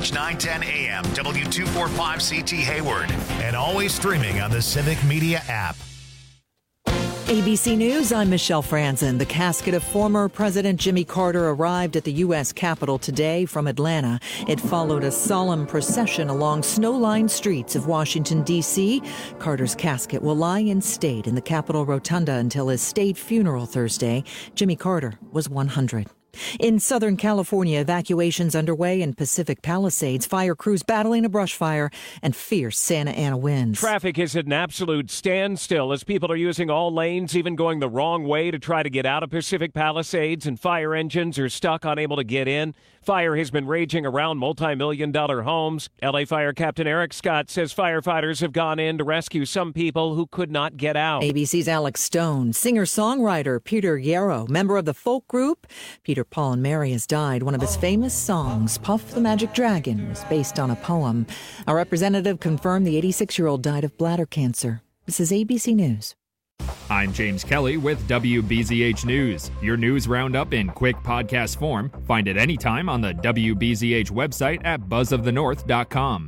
Search 910 AM W245CT Hayward. And always streaming on the Civic Media app. ABC News, I'm Michelle Franzen. The casket of former President Jimmy Carter arrived at the U.S. Capitol today from Atlanta. It followed a solemn procession along snow-lined streets of Washington, D.C. Carter's casket will lie in state in the Capitol Rotunda until his state funeral Thursday. Jimmy Carter was 100. In Southern California, evacuations underway in Pacific Palisades, fire crews battling a brush fire and fierce Santa Ana winds. Traffic is at an absolute standstill as people are using all lanes, even going the wrong way to try to get out of Pacific Palisades, and fire engines are stuck, unable to get in. Fire has been raging around multi-million-dollar homes. L.A. Fire Captain Eric Scott says firefighters have gone in to rescue some people who could not get out. ABC's Alex Stone, singer-songwriter Peter Yarrow, member of the folk group Peter, Paul and Mary, has died. One of his famous songs, Puff the Magic Dragon, was based on a poem. A representative confirmed the 86-year-old died of bladder cancer. This is ABC News. I'm James Kelly with WBZH News. Your news roundup in quick podcast form. Find it anytime on the WBZH website at buzzofthenorth.com.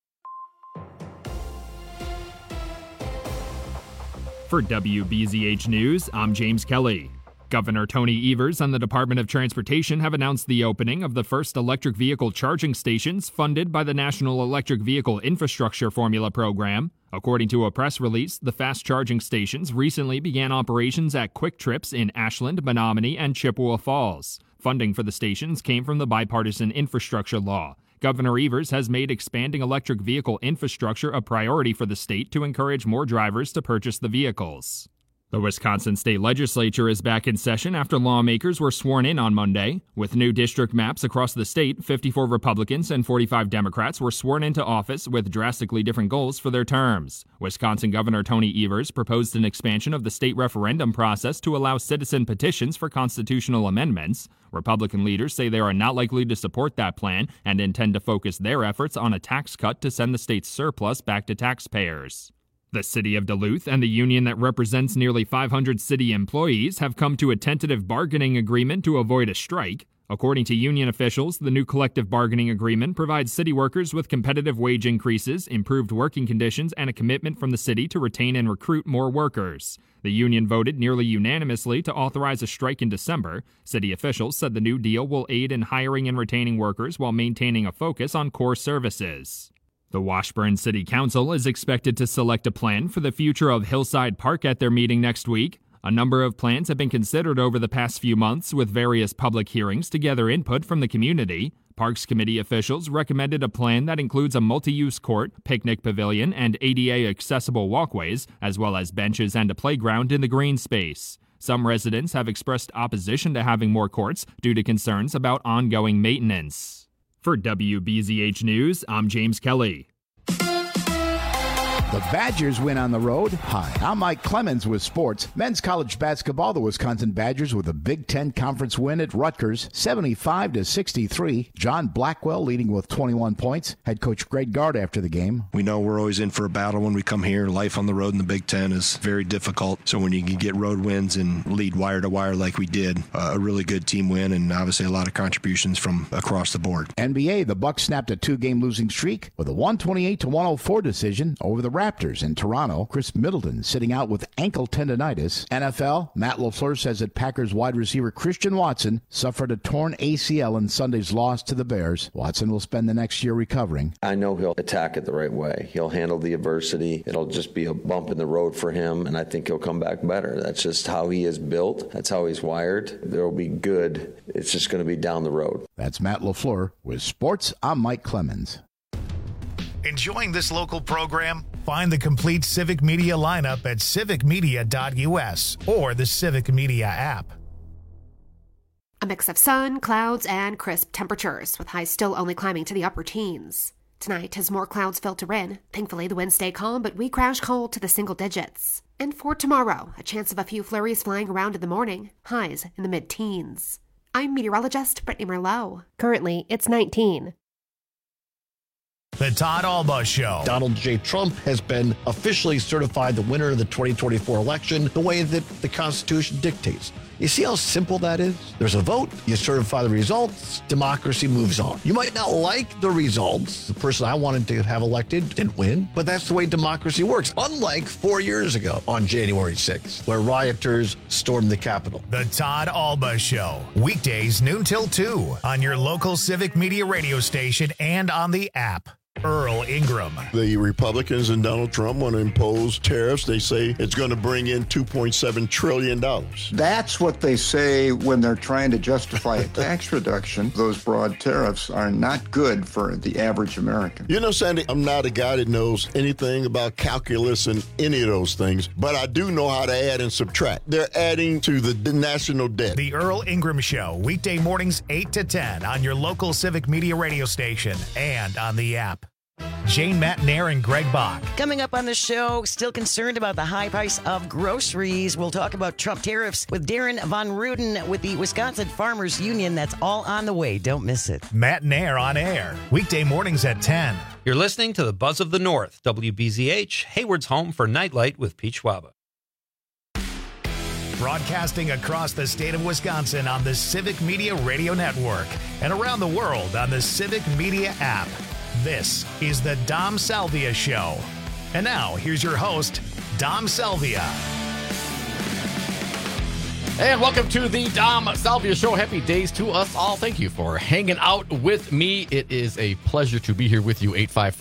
For WBZH News, I'm James Kelly. Governor Tony Evers and the Department of Transportation have announced the opening of the first electric vehicle charging stations funded by the National Electric Vehicle Infrastructure Formula Program. According to a press release, the fast charging stations recently began operations at Quick Trips in Ashland, Menominee, and Chippewa Falls. Funding for the stations came from the bipartisan infrastructure law. Governor Evers has made expanding electric vehicle infrastructure a priority for the state to encourage more drivers to purchase the vehicles. The Wisconsin State Legislature is back in session after lawmakers were sworn in on Monday. With new district maps across the state, 54 Republicans and 45 Democrats were sworn into office with drastically different goals for their terms. Wisconsin Governor Tony Evers proposed an expansion of the state referendum process to allow citizen petitions for constitutional amendments. Republican leaders say they are not likely to support that plan and intend to focus their efforts on a tax cut to send the state's surplus back to taxpayers. The city of Duluth and the union that represents nearly 500 city employees have come to a tentative bargaining agreement to avoid a strike. According to union officials, the new collective bargaining agreement provides city workers with competitive wage increases, improved working conditions, and a commitment from the city to retain and recruit more workers. The union voted nearly unanimously to authorize a strike in December. City officials said the new deal will aid in hiring and retaining workers while maintaining a focus on core services. The Washburn City Council is expected to select a plan for the future of Hillside Park at their meeting next week. A number of plans have been considered over the past few months, with various public hearings to gather input from the community. Parks Committee officials recommended a plan that includes a multi-use court, picnic pavilion, and ADA-accessible walkways, as well as benches and a playground in the green space. Some residents have expressed opposition to having more courts due to concerns about ongoing maintenance. For WBZH News, I'm James Kelly. The Badgers win on the road. Hi, I'm Mike Clemens with sports. Men's college basketball, the Wisconsin Badgers with a Big Ten Conference win at Rutgers, 75-63. John Blackwell leading with 21 points. Head coach Greg Gard after the game. We know we're always in for a battle when we come here. Life on the road in the Big Ten is very difficult. So when you can get road wins and lead wire to wire like we did, a really good team win, and obviously a lot of contributions from across the board. NBA, the Bucks snapped a 2-game losing streak with a 128-104 decision over the Raptors in Toronto. Chris Middleton sitting out with ankle tendonitis. NFL, Matt LaFleur says that Packers wide receiver Christian Watson suffered a torn ACL in Sunday's loss to the Bears. Watson will spend the next year recovering. I know he'll attack it the right way. He'll handle the adversity. It'll just be a bump in the road for him, and I think he'll come back better. That's just how he is built. That's how he's wired. There'll be good. It's just going to be down the road. That's Matt LaFleur with sports. I'm Mike Clemens. Enjoying this local program? Find the complete Civic Media lineup at civicmedia.us or the Civic Media app. A mix of sun, clouds, and crisp temperatures, with highs still only climbing to the upper teens. Tonight, as more clouds filter in, thankfully the winds stay calm, but we crash cold to the single digits. And for tomorrow, a chance of a few flurries flying around in the morning, highs in the mid-teens. I'm meteorologist Brittany Merlot. Currently, it's 19. The Todd Alba Show. Donald J. Trump has been officially certified the winner of the 2024 election the way that the Constitution dictates. You see how simple that is? There's a vote, you certify the results, democracy moves on. You might not like the results. The person I wanted to have elected didn't win, but that's the way democracy works. Unlike 4 years ago on January 6th, where rioters stormed the Capitol. The Todd Alba Show, weekdays noon till 2 on your local Civic Media radio station and on the app. Earl Ingram. The Republicans and Donald Trump want to impose tariffs. They say it's going to bring in $2.7 trillion. That's what they say when they're trying to justify a tax reduction. Those broad tariffs are not good for the average American. You know, Sandy, I'm not a guy that knows anything about calculus and any of those things, but I do know how to add and subtract. They're adding to the national debt. The Earl Ingram Show, weekday mornings 8 to 10 on your local Civic Media radio station and on the app. Jane Matnair and Greg Bach. Coming up on the show, still concerned about the high price of groceries. We'll talk about Trump tariffs with Darren Von Ruden with the Wisconsin Farmers Union. That's all on the way. Don't miss it. Matnair on air, weekday mornings at 10. You're listening to the Buzz of the North, WBZH, Hayward's home for Nightlight with Pete Schwaba. Broadcasting across the state of Wisconsin on the Civic Media Radio Network and around the world on the Civic Media app. This is the Dom Salvia Show. And now, here's your host, Dom Salvia. And welcome to the Dom Salvia Show. Happy days to us all. Thank you for hanging out with me. It is a pleasure to be here with you.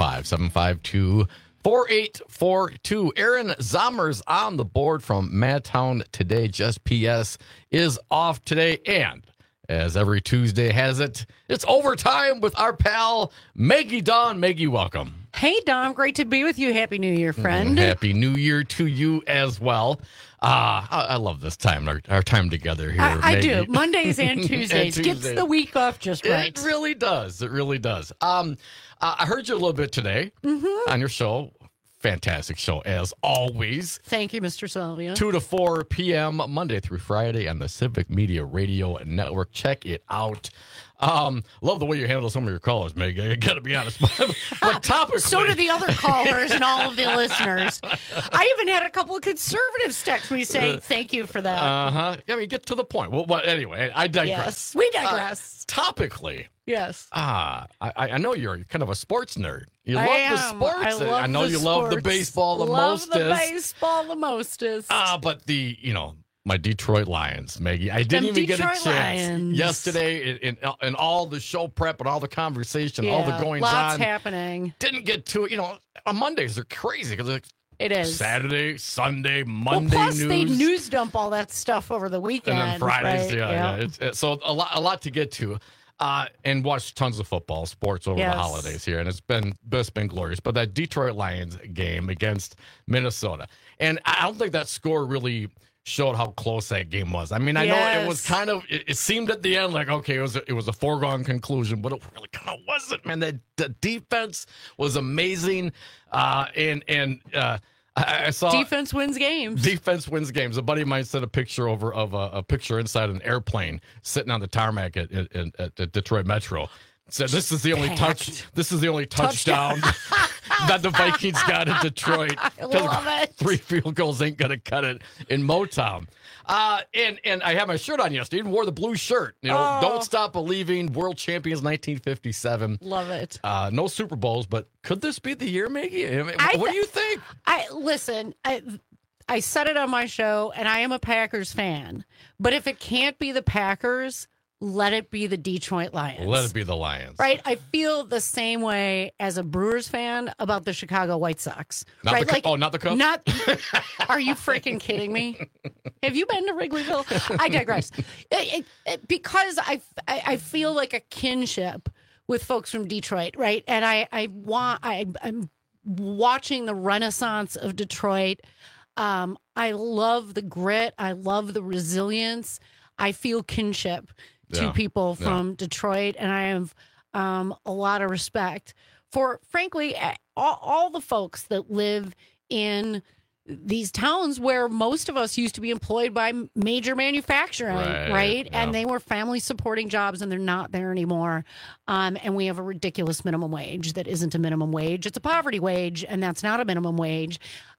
855-752-4842. Aaron Zommers on the board from Madtown today. Just PS is off today. And as every Tuesday has it, it's overtime with our pal, Maggie Dawn. Maggie, welcome. Hey, Dom. Great to be with you. Happy New Year, friend. Happy New Year to you as well. I love this time, our time together here. I do. Mondays and Tuesdays. Gets the week off just right. It really does. It really does. I heard you a little bit today on your show. Fantastic show, as always. Thank you, Mr. Salvia. 2 to 4 p.m. Monday through Friday on the Civic Media Radio Network. Check it out. Love the way you handle some of your callers, Meg. I got to be honest. But topically, so do the other callers and all of the listeners. I even had a couple of conservatives text me saying, thank you for that. I mean, get to the point. Well, anyway, I digress. Yes, we digress. Topically. Yes. I know you're kind of a sports nerd. You love the sports. I know you love the baseball the mostest. Love the baseball the mostest. But my Detroit Lions, Maggie. I didn't even get a chance yesterday in all the show prep and all the conversation, all the goings on. Lots happening. Didn't get to it. On Mondays they're crazy because it is Saturday, Sunday, Monday plus news. They news dump all that stuff over the weekend. And then Fridays, right? So a lot to get to. And watched tons of football, sports over the holidays here, and it's been glorious. But that Detroit Lions game against Minnesota, and I don't think that score really showed how close that game was. I mean, I know it was kind of. It seemed at the end like it was a foregone conclusion, but it really kind of wasn't. Man, the defense was amazing, I saw defense wins games. Defense wins games. A buddy of mine sent a picture over of a picture inside an airplane sitting on the tarmac at Detroit Metro. Said this is the only touchdown that the Vikings got in Detroit. I love it. 3 field goals ain't gonna cut it in Motown. And I had my shirt on yesterday. Even wore the blue shirt. Don't Stop Believing. World champions 1957. Love it. No Super Bowls, but could this be the year, Maggie? What do you think? Listen. I said it on my show, and I am a Packers fan. But if it can't be the Packers, let it be the Detroit Lions. Let it be the Lions. Right? I feel the same way as a Brewers fan about the Chicago White Sox. Not the Cubs? Are you freaking kidding me? Have you been to Wrigleyville? I digress. Because I feel like a kinship with folks from Detroit, right? And I'm watching the renaissance of Detroit. I love the grit. I love the resilience. I feel kinship to people from Detroit, and I have a lot of respect for, frankly, all the folks that live in these towns where most of us used to be employed by major manufacturing, right? And they were family supporting jobs, and they're not there anymore. And we have a ridiculous minimum wage that isn't a minimum wage. It's a poverty wage, and that's not a minimum wage.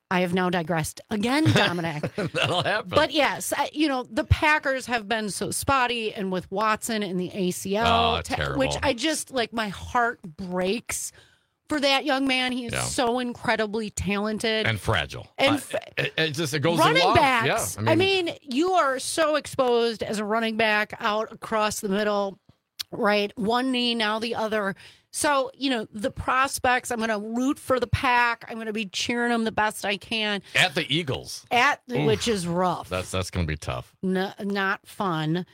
I have now digressed again, Dominic. That'll happen. But yes, the Packers have been so spotty, and with Watson and the ACL, terrible. which I just my heart breaks for that young man. He is so incredibly talented and fragile. And it goes running along. backs. Yeah, I mean, you are so exposed as a running back out across the middle, right? One knee, now the other. So, the prospects, I'm going to root for the Pack. I'm going to be cheering them the best I can. At the Eagles. Which is rough. That's going to be tough. Not fun.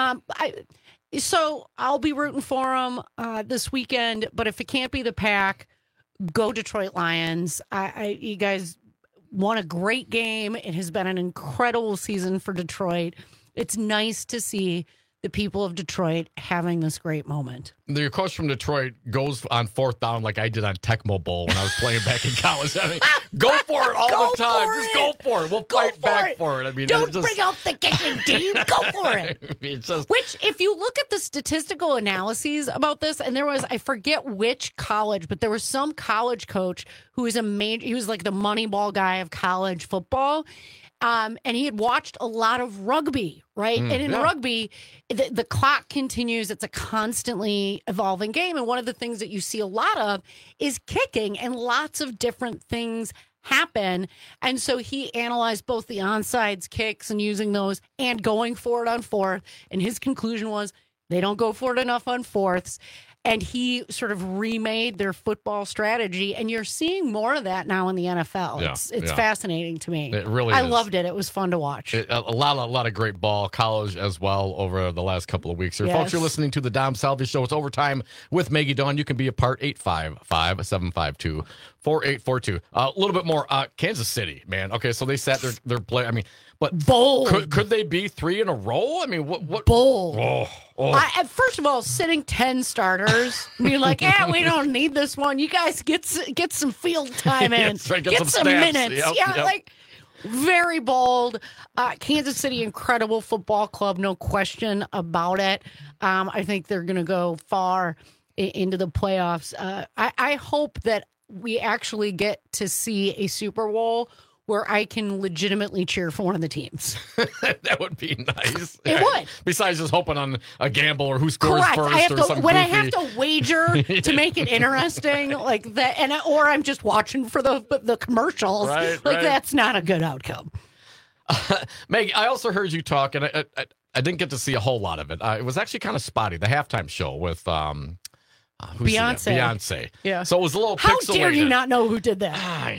So I'll be rooting for them this weekend. But if it can't be the Pack, go Detroit Lions. You guys won a great game. It has been an incredible season for Detroit. It's nice to see the people of Detroit having this great moment. Your coach from Detroit goes on 4th down like I did on Tecmo Bowl when I was playing back in college. I mean, go for it all the time. Just go for it. We'll fight back for it. I mean, don't bring out the kicking team. Go for it. Which, if you look at the statistical analyses about this, and I forget which college, but there was some college coach who was he was like the Moneyball guy of college football. And he had watched a lot of rugby, right? And in rugby, the clock continues. It's a constantly evolving game. And one of the things that you see a lot of is kicking, and lots of different things happen. And so he analyzed both the onside kicks and using those and going for it on 4th. And his conclusion was they don't go for it enough on 4ths. And he sort of remade their football strategy, and you're seeing more of that now in the NFL. Yeah, it's fascinating to me. It really I is. loved it. It was fun to watch. A lot of great ball, college as well, over the last couple of weeks here. Yes. Folks, you're listening to the Dom Salvi Show. It's Overtime with Maggie Dawn. You can be a part, 855-752-4842. A little bit more, Kansas City, man. Okay, so they sat their play. I mean, but bold. Could they be 3 in a row? I mean, what? Bold. Oh. First of all, sitting 10 starters, being like, we don't need this one. You guys get some field time in. Right, get some minutes. Yep. Very bold. Kansas City, incredible football club, no question about it. I think they're going to go far into the playoffs. I hope that we actually get to see a Super Bowl where I can legitimately cheer for one of the teams. That would be nice. It would. Besides just hoping on a gamble or who scores Correct. first I have to wager to make it interesting, like that, or I'm just watching for the commercials. Right. That's not a good outcome. Meg, I also heard you talk, and I didn't get to see a whole lot of it. It was actually kind of spotty. The halftime show with Beyonce. Yeah. So it was a little How pixelated. dare you not know who did that?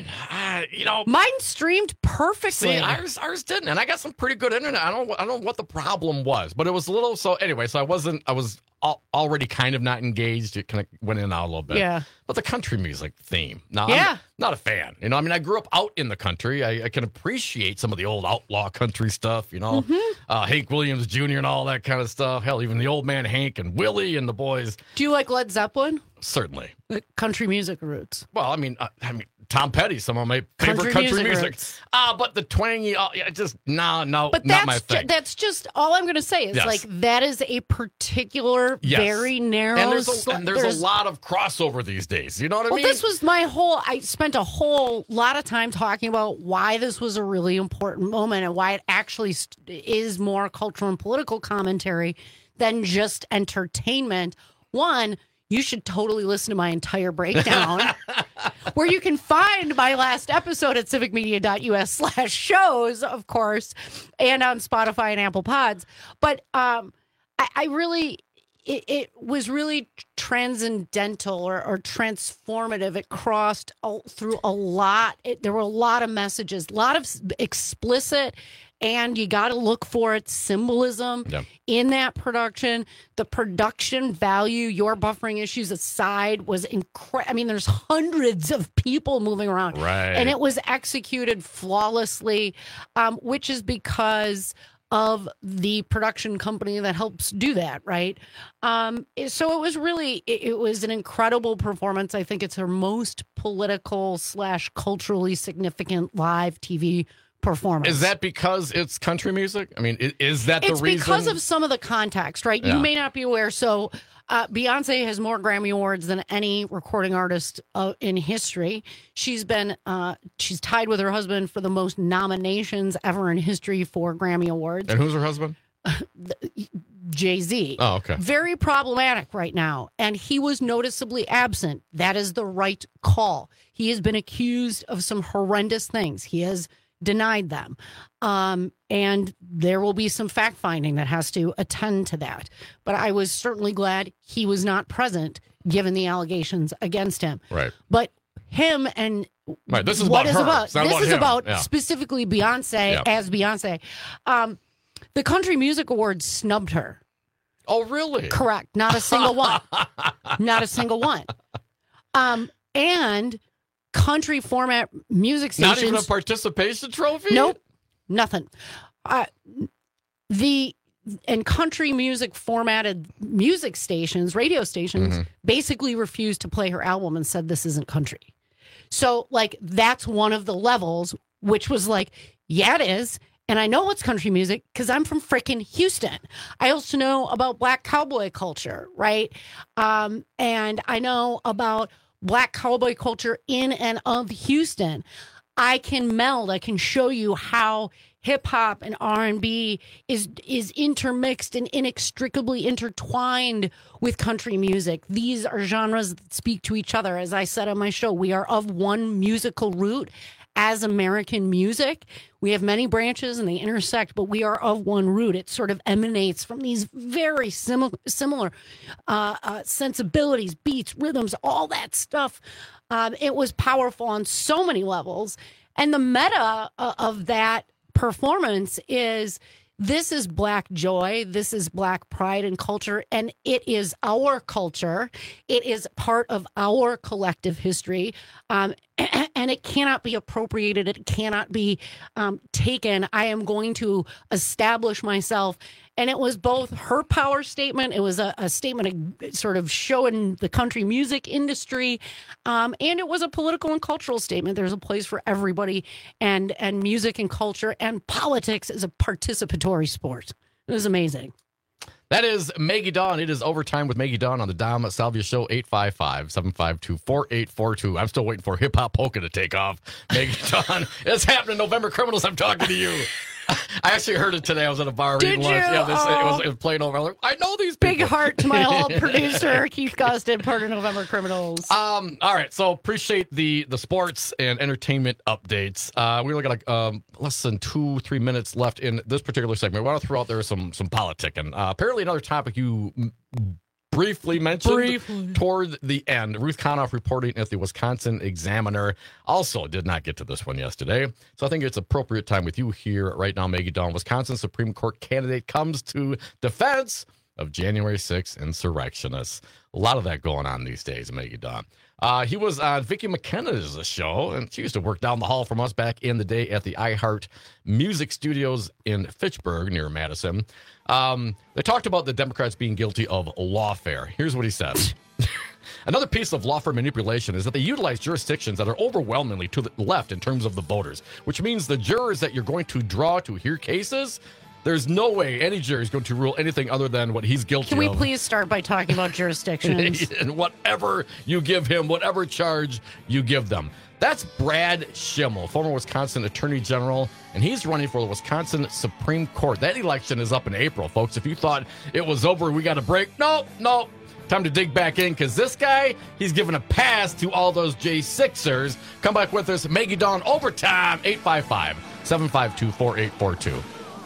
Mine streamed perfectly. See, ours didn't, and I got some pretty good internet. I don't know what the problem was, but it was a little. So anyway, I was already kind of not engaged. It kind of went in and out a little bit. Yeah. But the country music theme. Now, yeah. I'm not a fan. I mean, I grew up out in the country. I can appreciate some of the old outlaw country stuff, Hank Williams Jr. and all that kind of stuff. Hell, even the old man Hank and Willie and the boys. Do you like Led Zeppelin? Certainly. The country music roots. Well, I mean, Tom Petty, some of my favorite country music. But the twangy, just no, but not my thing. That's just all I'm going to say is that is a particular, very narrow. And there's a lot of crossover these days. You know what I mean? Well, this was I spent a whole lot of time talking about why this was a really important moment and why it actually is more cultural and political commentary than just entertainment. One, you should totally listen to my entire breakdown, where you can find my last episode at civicmedia.us/shows, of course, and on Spotify and Apple Pods. But it was really transcendental or transformative. It crossed through a lot. There were a lot of messages, a lot of explicit, and you got to look for it, symbolism in that production. The production value, your buffering issues aside, was incredible. I mean, there's hundreds of people moving around. Right. And it was executed flawlessly, which is because of the production company that helps do that, right? So it was really, it was an incredible performance. I think it's her most political / culturally significant live TV performance. Is that because it's country music? I mean, is that the reason? It's because of some of the context, right? Yeah. You may not be aware. So Beyonce has more Grammy Awards than any recording artist in history. She's tied with her husband for the most nominations ever in history for Grammy Awards. And who's her husband? Jay-Z. Oh, okay. Very problematic right now. And he was noticeably absent. That is the right call. He has been accused of some horrendous things. He has denied them. And there will be some fact finding that has to attend to that. But I was certainly glad he was not present given the allegations against him. Right. But him and right. This is what about is her. about this is him. about specifically Beyonce as Beyonce. The Country Music Awards snubbed her. Oh, really? Correct. Not a single one. Not a single one. And country format music stations. Not even a participation trophy? Nope. Nothing. And country music formatted music stations, radio stations, basically refused to play her album and said this isn't country. So, like, that's one of the levels, which was like, yeah, it is. And I know it's country music because I'm from freaking Houston. I also know about Black cowboy culture, right? And I know about Black cowboy culture in and of Houston. I can meld. I can show you how hip hop and R&B is intermixed and inextricably intertwined with country music. These are genres that speak to each other. As I said on my show, we are of one musical root. As American music, we have many branches and they intersect, but we are of one root. It sort of emanates from these very similar sensibilities, beats, rhythms, all that stuff. It was powerful on so many levels. And the meta of that performance is this is Black joy, this is Black pride and culture, and it is our culture. It is part of our collective history, and it cannot be appropriated. It cannot be taken. I am going to establish myself. And it was both her power statement. It was a statement of sort of showing the country music industry. And it was a political and cultural statement. There's a place for everybody. And music and culture and politics is a participatory sport. It was amazing. That is Maggie Dawn. It is Overtime with Maggie Dawn on the Dom Salvia Show, 855-752-4842. I'm still waiting for Hip Hop Polka to take off. Maggie Dawn, it's happening. November Criminals, I'm talking to you. I actually heard it today. I was at a bar eating lunch. Yeah, it was playing over. I was like, I know these people. Big heart to my hall producer, Keith Gustin, part of November Criminals. All right. So appreciate the sports and entertainment updates. We only got less than 2-3 minutes left in this particular segment. We want to throw out there some politicking. Apparently another topic you briefly mentioned toward the end. Ruth Konoff reporting at the Wisconsin Examiner also did not get to this one yesterday. So I think it's appropriate time with you here right now, Maggie Dawn. Wisconsin Supreme Court candidate comes to defense of January 6th insurrectionists. A lot of that going on these days, Maggie Dawn. He was on Vicki McKenna's show, and she used to work down the hall from us back in the day at the iHeart Music Studios in Fitchburg near Madison. They talked about the Democrats being guilty of lawfare. Here's what he said. Another piece of lawfare manipulation is that they utilize jurisdictions that are overwhelmingly to the left in terms of the voters, which means the jurors that you're going to draw to hear cases, there's no way any jury is going to rule anything other than what he's guilty of. Can we please start by talking about jurisdictions? And whatever you give him, whatever charge you give them. That's Brad Schimmel, former Wisconsin Attorney General, and he's running for the Wisconsin Supreme Court. That election is up in April, folks. If you thought it was over, we got a break. No. Time to dig back in, because this guy, he's giving a pass to all those J6ers. Come back with us, Maggie Dawn, Overtime, 855-752-4842.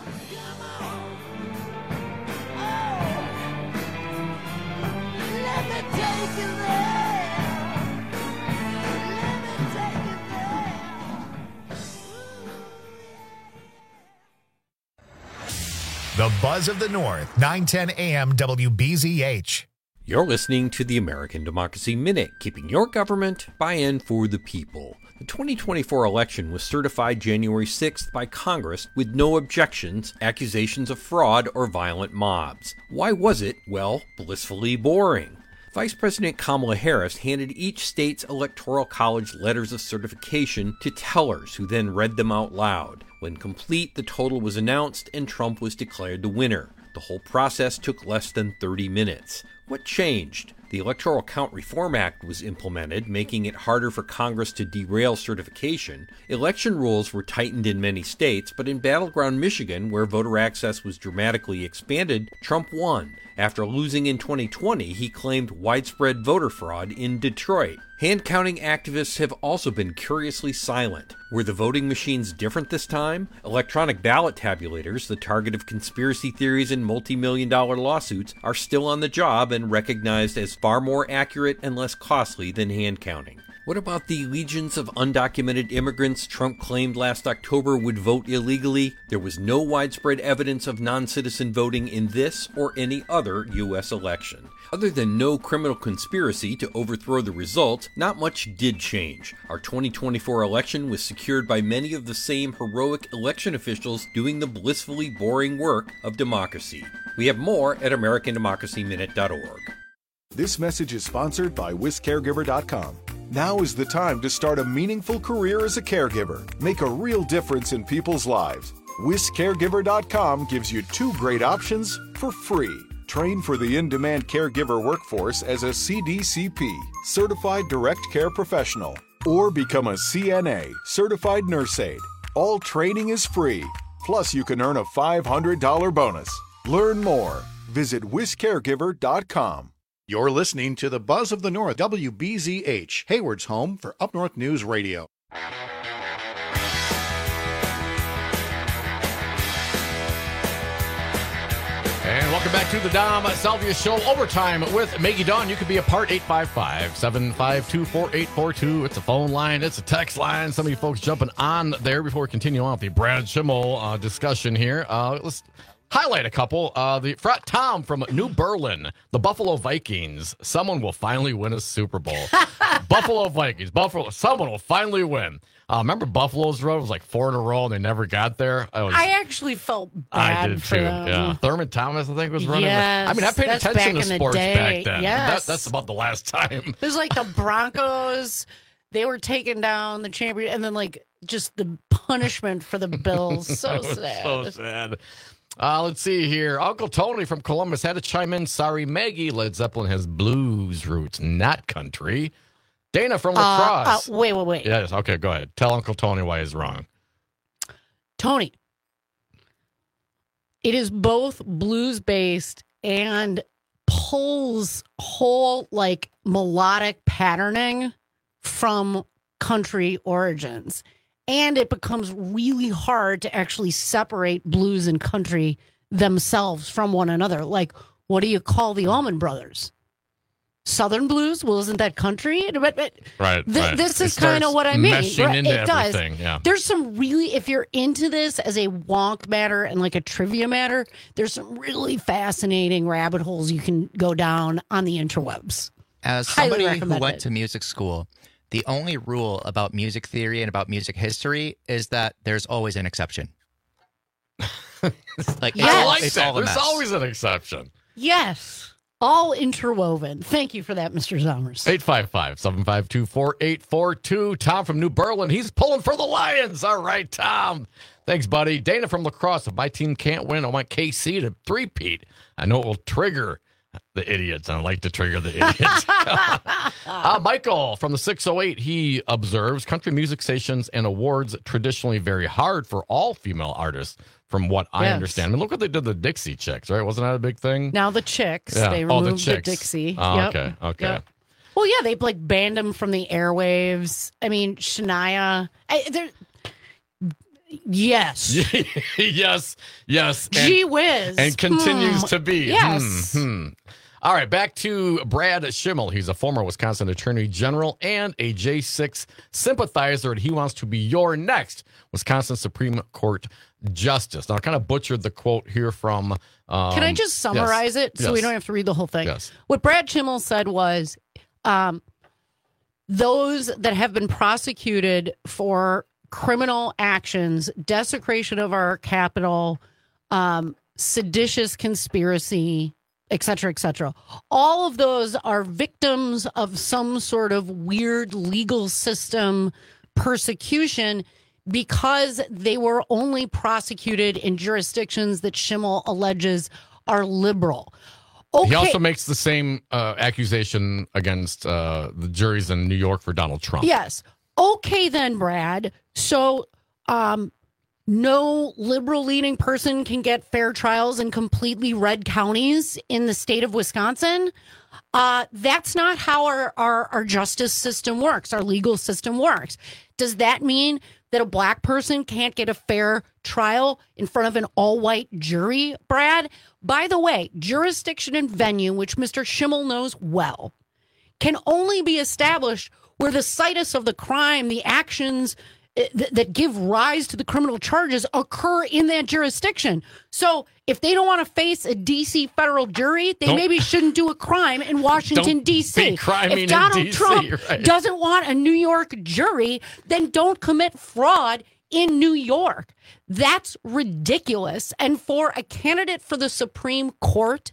The Buzz of the North, 910 AM WBZH. You're listening to the American Democracy Minute, keeping your government by and for the people. The 2024 election was certified January 6th by Congress with no objections, accusations of fraud, or violent mobs. Why was it, well, blissfully boring? Vice President Kamala Harris handed each state's electoral college letters of certification to tellers who then read them out loud. When complete, the total was announced and Trump was declared the winner. The whole process took less than 30 minutes. What changed? The Electoral Count Reform Act was implemented, making it harder for Congress to derail certification. Election rules were tightened in many states, but in battleground Michigan, where voter access was dramatically expanded, Trump won. After losing in 2020, he claimed widespread voter fraud in Detroit. Hand-counting activists have also been curiously silent. Were the voting machines different this time? Electronic ballot tabulators, the target of conspiracy theories and multi-million-dollar lawsuits, are still on the job and recognized as far more accurate and less costly than hand-counting. What about the legions of undocumented immigrants Trump claimed last October would vote illegally? There was no widespread evidence of non-citizen voting in this or any other U.S. election. Other than no criminal conspiracy to overthrow the results, not much did change. Our 2024 election was secured by many of the same heroic election officials doing the blissfully boring work of democracy. We have more at AmericanDemocracyMinute.org. This message is sponsored by WisCaregiver.com. Now is the time to start a meaningful career as a caregiver. Make a real difference in people's lives. WisCaregiver.com gives you 2 great options for free. Train for the in-demand caregiver workforce as a CDCP, Certified Direct Care Professional, or become a CNA, Certified Nurse Aide. All training is free. Plus, you can earn a $500 bonus. Learn more. Visit WisCaregiver.com. You're listening to the Buzz of the North, WBZH, Hayward's home for Up North News Radio. And welcome back to the Dom Salvia Show. Overtime with Maggie Dawn. You could be a part 855-752-4842. It's a phone line. It's a text line. Some of you folks jumping on there before we continue on with the Brad Schimmel discussion here. Let's highlight a couple. The Frat Tom from New Berlin, the Buffalo Vikings. Someone will finally win a Super Bowl. Buffalo Vikings. Someone will finally win. Remember Buffalo's road was like 4 in a row and they never got there? I actually felt bad I did for too. them. Yeah. Thurman Thomas, I think, was running. Yes, I mean, I paid attention to sports back then. Yes. That's about the last time. It was like the Broncos. They were taking down the champion, and then like just the punishment for the Bills. So sad. So sad. Let's see here. Uncle Tony from Columbus had to chime in. Sorry, Maggie. Led Zeppelin has blues roots, not country. Dana from La Crosse. Wait. Yes, okay, go ahead. Tell Uncle Tony why he's wrong. Tony, it is both blues-based and pulls whole, like, melodic patterning from country origins. And it becomes really hard to actually separate blues and country themselves from one another. Like, what do you call the Allman Brothers? Southern blues? Well, isn't that country? Right. This is kind of what I mean. Meshing into it does. everything. Yeah. There's some really, if you're into this as a wonk matter and like a trivia matter, there's some really fascinating rabbit holes you can go down on the interwebs. As somebody who went to music school, the only rule about music theory and about music history is that there's always an exception. Like, yes. There's always an exception. Yes. All interwoven. Thank you for that, Mr. Zommers. 855-752-4842. Tom from New Berlin. He's pulling for the Lions. All right, Tom. Thanks, buddy. Dana from La Crosse. If my team can't win, I want KC to three-peat. I know it will trigger the idiots. I like to trigger the idiots. Michael from the 608. He observes country music stations and awards traditionally very hard for all female artists. From what I understand. I mean, look what they did to the Dixie Chicks, right? Wasn't that a big thing? Now the Chicks. Yeah. They removed the Dixie. Oh, yep. Okay. Yep. Well, yeah, they like banned them from the airwaves. I mean, Shania. Yes. Yes. Gee whiz. And continues to be. Yes. All right, back to Brad Schimmel. He's a former Wisconsin Attorney General and a J6 sympathizer, and he wants to be your next Wisconsin Supreme Court Justice. Now, I kind of butchered the quote here from... Can I just summarize it so we don't have to read the whole thing? Yes. What Brad Schimmel said was those that have been prosecuted for criminal actions, desecration of our Capitol, seditious conspiracy, et cetera, et cetera. All of those are victims of some sort of weird legal system persecution because they were only prosecuted in jurisdictions that Schimmel alleges are liberal. Okay. He also makes the same accusation against the juries in New York for Donald Trump. Yes. Okay, then, Brad. So, no liberal-leaning person can get fair trials in completely red counties in the state of Wisconsin. That's not how our justice system works, our legal system works. Does that mean that a black person can't get a fair trial in front of an all-white jury, Brad? By the way, jurisdiction and venue, which Mr. Schimmel knows well, can only be established where the situs of the crime, the actions that give rise to the criminal charges occur in that jurisdiction. So if they don't want to face a D.C. federal jury, they maybe shouldn't do a crime in Washington, D.C. If Donald Trump doesn't want a New York jury, then don't commit fraud in New York. That's ridiculous. And for a candidate for the Supreme Court,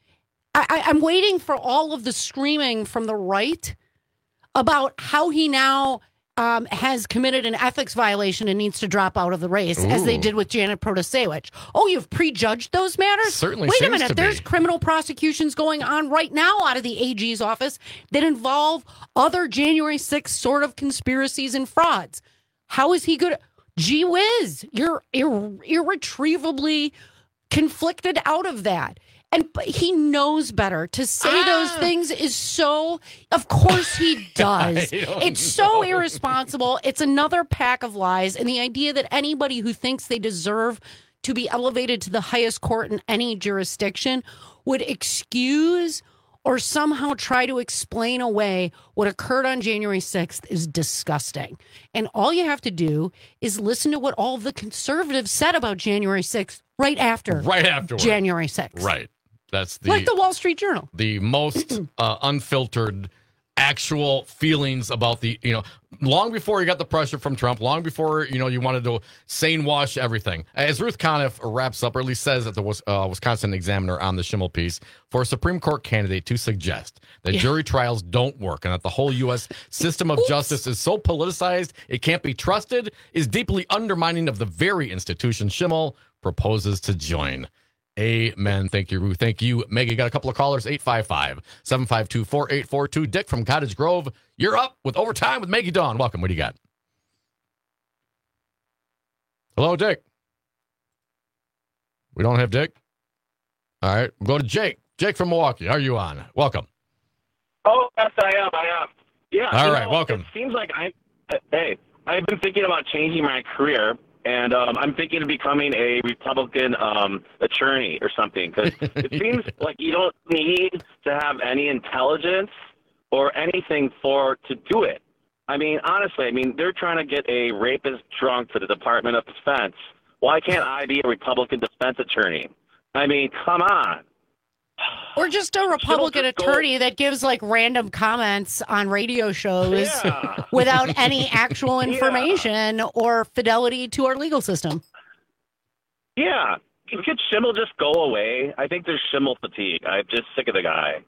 I'm waiting for all of the screaming from the right about how he now has committed an ethics violation and needs to drop out of the race, as they did with Janet Protasewicz. Oh, you've prejudged those matters? Certainly. Wait a minute. There's criminal prosecutions going on right now out of the AG's office that involve other January 6th sort of conspiracies and frauds. How is he good? Gee whiz, you're irretrievably conflicted out of that. And he knows better. To say those things is so, of course he does. It's so irresponsible. It's another pack of lies. And the idea that anybody who thinks they deserve to be elevated to the highest court in any jurisdiction would excuse or somehow try to explain away what occurred on January 6th is disgusting. And all you have to do is listen to what all the conservatives said about January 6th right after January 6th. Right. That's like the Wall Street Journal. The most unfiltered actual feelings about long before you got the pressure from Trump, long before, you wanted to sane wash everything. As Ruth Conniff wraps up, or at least says at the Wisconsin Examiner on the Schimmel piece, for a Supreme Court candidate to suggest that jury trials don't work and that the whole U.S. system of justice is so politicized it can't be trusted is deeply undermining of the very institution Schimmel proposes to join. Amen. Thank you, Ruth. Thank you, Maggie. Got a couple of callers, 855-752-4842. Dick from Cottage Grove, you're up with Overtime with Maggie Dawn. Welcome. What do you got? Hello, Dick. We don't have Dick? All right. We'll go to Jake. Jake from Milwaukee. How are you on? Welcome. Oh, yes, I am. Yeah. All right. Welcome. It seems like I've been thinking about changing my career. And I'm thinking of becoming a Republican attorney or something, because it seems like you don't need to have any intelligence or anything to do it. I mean, honestly, they're trying to get a rapist drunk for the Department of Defense. Why can't I be a Republican defense attorney? Come on. Or just a Republican attorney that gives random comments on radio shows without any actual information or fidelity to our legal system. Yeah. Could Schimmel just go away? I think there's Schimmel fatigue. I'm just sick of the guy.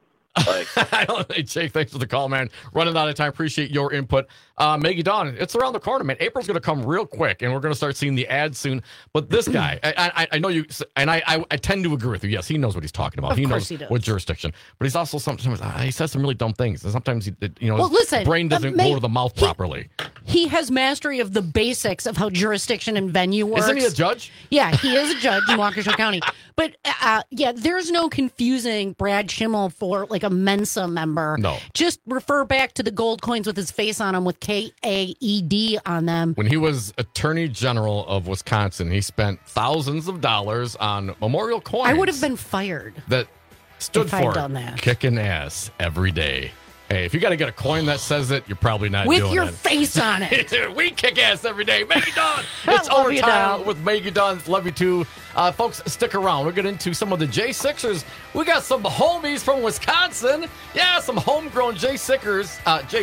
Hey, Jake, thanks for the call, man. Running out of time. Appreciate your input. Maggie Dawn, it's around the corner, man. April's going to come real quick, and we're going to start seeing the ads soon. But this guy, I know you, and I tend to agree with you. Yes, he knows what he's talking about. Of course he does. What jurisdiction. But he's also sometimes, he says some really dumb things. And sometimes, his listen, brain doesn't go to the mouth properly. He has mastery of the basics of how jurisdiction and venue works. Isn't he a judge? Yeah, he is a judge in Waukesha County. But, there's no confusing Brad Schimmel for, a Mensa member. No. Just refer back to the gold coins with his face on them with KAED on them. When he was Attorney General of Wisconsin, he spent thousands of dollars on memorial coins. I would have been fired. That stood if for I'd done that. Kicking ass every day. Hey, if you got to get a coin that says it, you're probably not doing it. With your face on it. We kick ass every day. Maggie Dawn. It's Overtime with Maggie Dawn. Love you too. Folks, stick around. We'll get into some of the J6ers. We got some homies from Wisconsin. Yeah, some homegrown J6ers.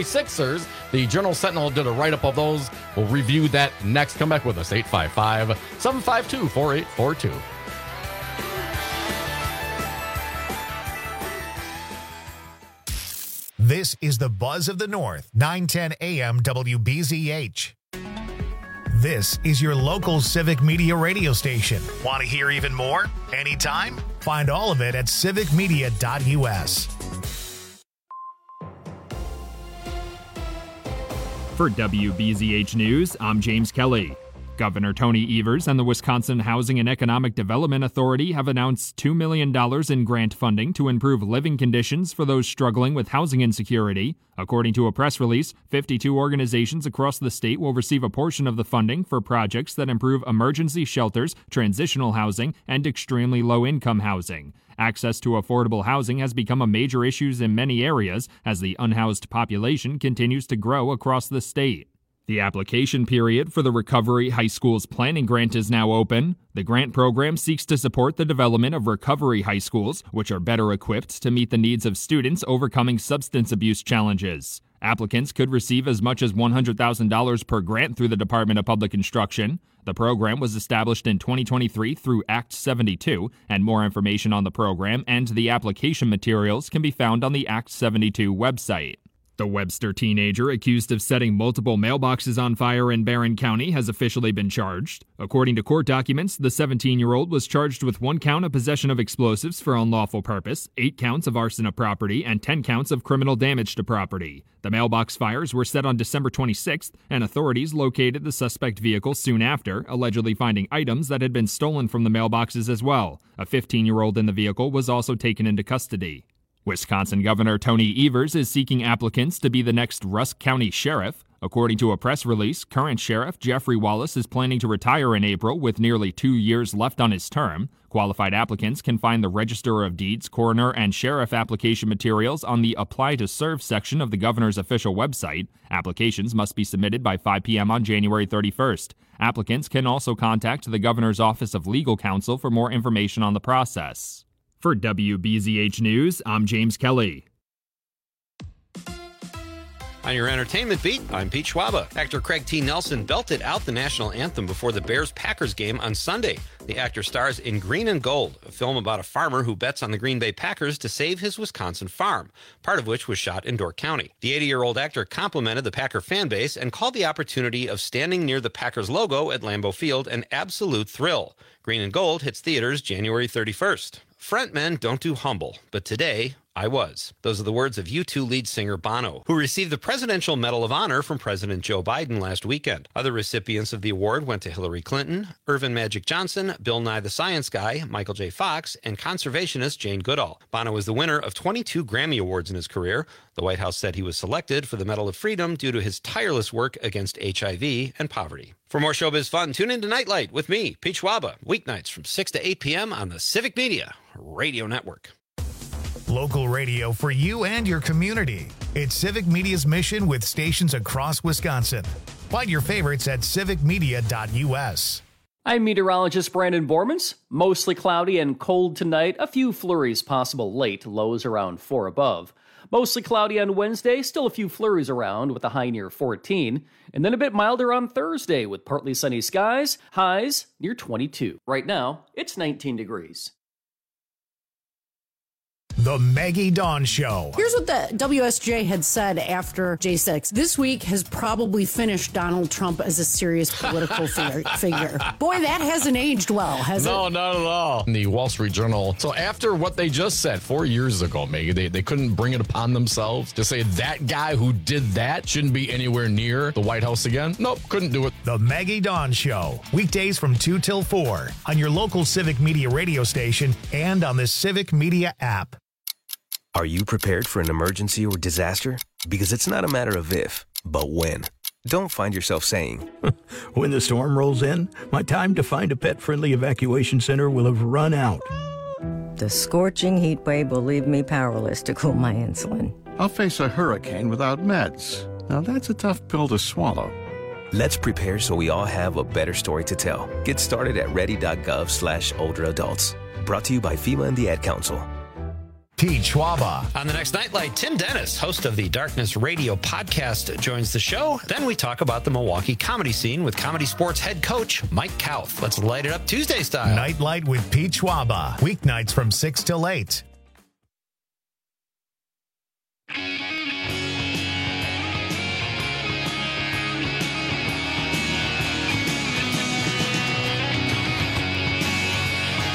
The Journal Sentinel did a write-up of those. We'll review that next. Come back with us. 855-752-4842. This is the Buzz of the North, 910 AM WBZH. This is your local Civic Media radio station. Want to hear even more? Anytime? Find all of it at civicmedia.us. For WBZH News, I'm James Kelly. Governor Tony Evers and the Wisconsin Housing and Economic Development Authority have announced $2 million in grant funding to improve living conditions for those struggling with housing insecurity. According to a press release, 52 organizations across the state will receive a portion of the funding for projects that improve emergency shelters, transitional housing, and extremely low-income housing. Access to affordable housing has become a major issue in many areas as the unhoused population continues to grow across the state. The application period for the Recovery High Schools Planning Grant is now open. The grant program seeks to support the development of recovery high schools, which are better equipped to meet the needs of students overcoming substance abuse challenges. Applicants could receive as much as $100,000 per grant through the Department of Public Instruction. The program was established in 2023 through Act 72, and more information on the program and the application materials can be found on the Act 72 website. The Webster teenager accused of setting multiple mailboxes on fire in Barron County has officially been charged. According to court documents, the 17-year-old was charged with 1 count of possession of explosives for unlawful purpose, 8 counts of arson of property, and 10 counts of criminal damage to property. The mailbox fires were set on December 26th, and authorities located the suspect vehicle soon after, allegedly finding items that had been stolen from the mailboxes as well. A 15-year-old in the vehicle was also taken into custody. Wisconsin Governor Tony Evers is seeking applicants to be the next Rusk County Sheriff. According to a press release, current Sheriff Jeffrey Wallace is planning to retire in April with nearly 2 years left on his term. Qualified applicants can find the Register of Deeds, Coroner, and Sheriff application materials on the Apply to Serve section of the governor's official website. Applications must be submitted by 5 p.m. on January 31st. Applicants can also contact the governor's Office of Legal Counsel for more information on the process. For WBZH News, I'm James Kelly. On your entertainment beat, I'm Pete Schwaba. Actor Craig T. Nelson belted out the national anthem before the Bears-Packers game on Sunday. The actor stars in Green and Gold, a film about a farmer who bets on the Green Bay Packers to save his Wisconsin farm, part of which was shot in Door County. The 80-year-old actor complimented the Packer fan base and called the opportunity of standing near the Packers logo at Lambeau Field an absolute thrill. Green and Gold hits theaters January 31st. Frontmen don't do humble, but today I was. Those are the words of U2 lead singer Bono, who received the Presidential Medal of Honor from President Joe Biden last weekend. Other recipients of the award went to Hillary Clinton, Irvin Magic Johnson, Bill Nye the Science Guy, Michael J. Fox, and conservationist Jane Goodall. Bono is the winner of 22 Grammy Awards in his career. The White House said he was selected for the Medal of Freedom due to his tireless work against HIV and poverty. For more showbiz fun, tune in to Nightlight with me, Pete Schwaba, weeknights from 6 to 8 p.m. on the Civic Media Radio Network. Local radio for you and your community. It's Civic Media's mission with stations across Wisconsin. Find your favorites at civicmedia.us. I'm meteorologist Brandon Bormans. Mostly cloudy and cold tonight. A few flurries possible late, lows around 4 above. Mostly cloudy on Wednesday, still a few flurries around with a high near 14. And then a bit milder on Thursday with partly sunny skies, highs near 22. Right now, it's 19 degrees. The Maggie Dawn Show. Here's what the WSJ had said after J6. This week has probably finished Donald Trump as a serious political figure. Boy, that hasn't aged well, has it? No, not at all. In the Wall Street Journal. So after what they just said 4 years ago, Maggie, they couldn't bring it upon themselves to say that guy who did that shouldn't be anywhere near the White House again. Nope, couldn't do it. The Maggie Dawn Show. Weekdays from 2 till 4 on your local Civic Media radio station and on the Civic Media app. Are you prepared for an emergency or disaster? Because it's not a matter of if, but when. Don't find yourself saying, when the storm rolls in, my time to find a pet-friendly evacuation center will have run out. The scorching heat wave will leave me powerless to cool my insulin. I'll face a hurricane without meds. Now that's a tough pill to swallow. Let's prepare so we all have a better story to tell. Get started at ready.gov/older adults. Brought to you by FEMA and the Ad Council. Pete Schwaba. On the next Nightlight, Tim Dennis, host of the Darkness Radio podcast, joins the show. Then we talk about the Milwaukee comedy scene with Comedy Sports head coach Mike Kauth. Let's light it up Tuesday style. Nightlight with Pete Schwaba. Weeknights from 6 till 8.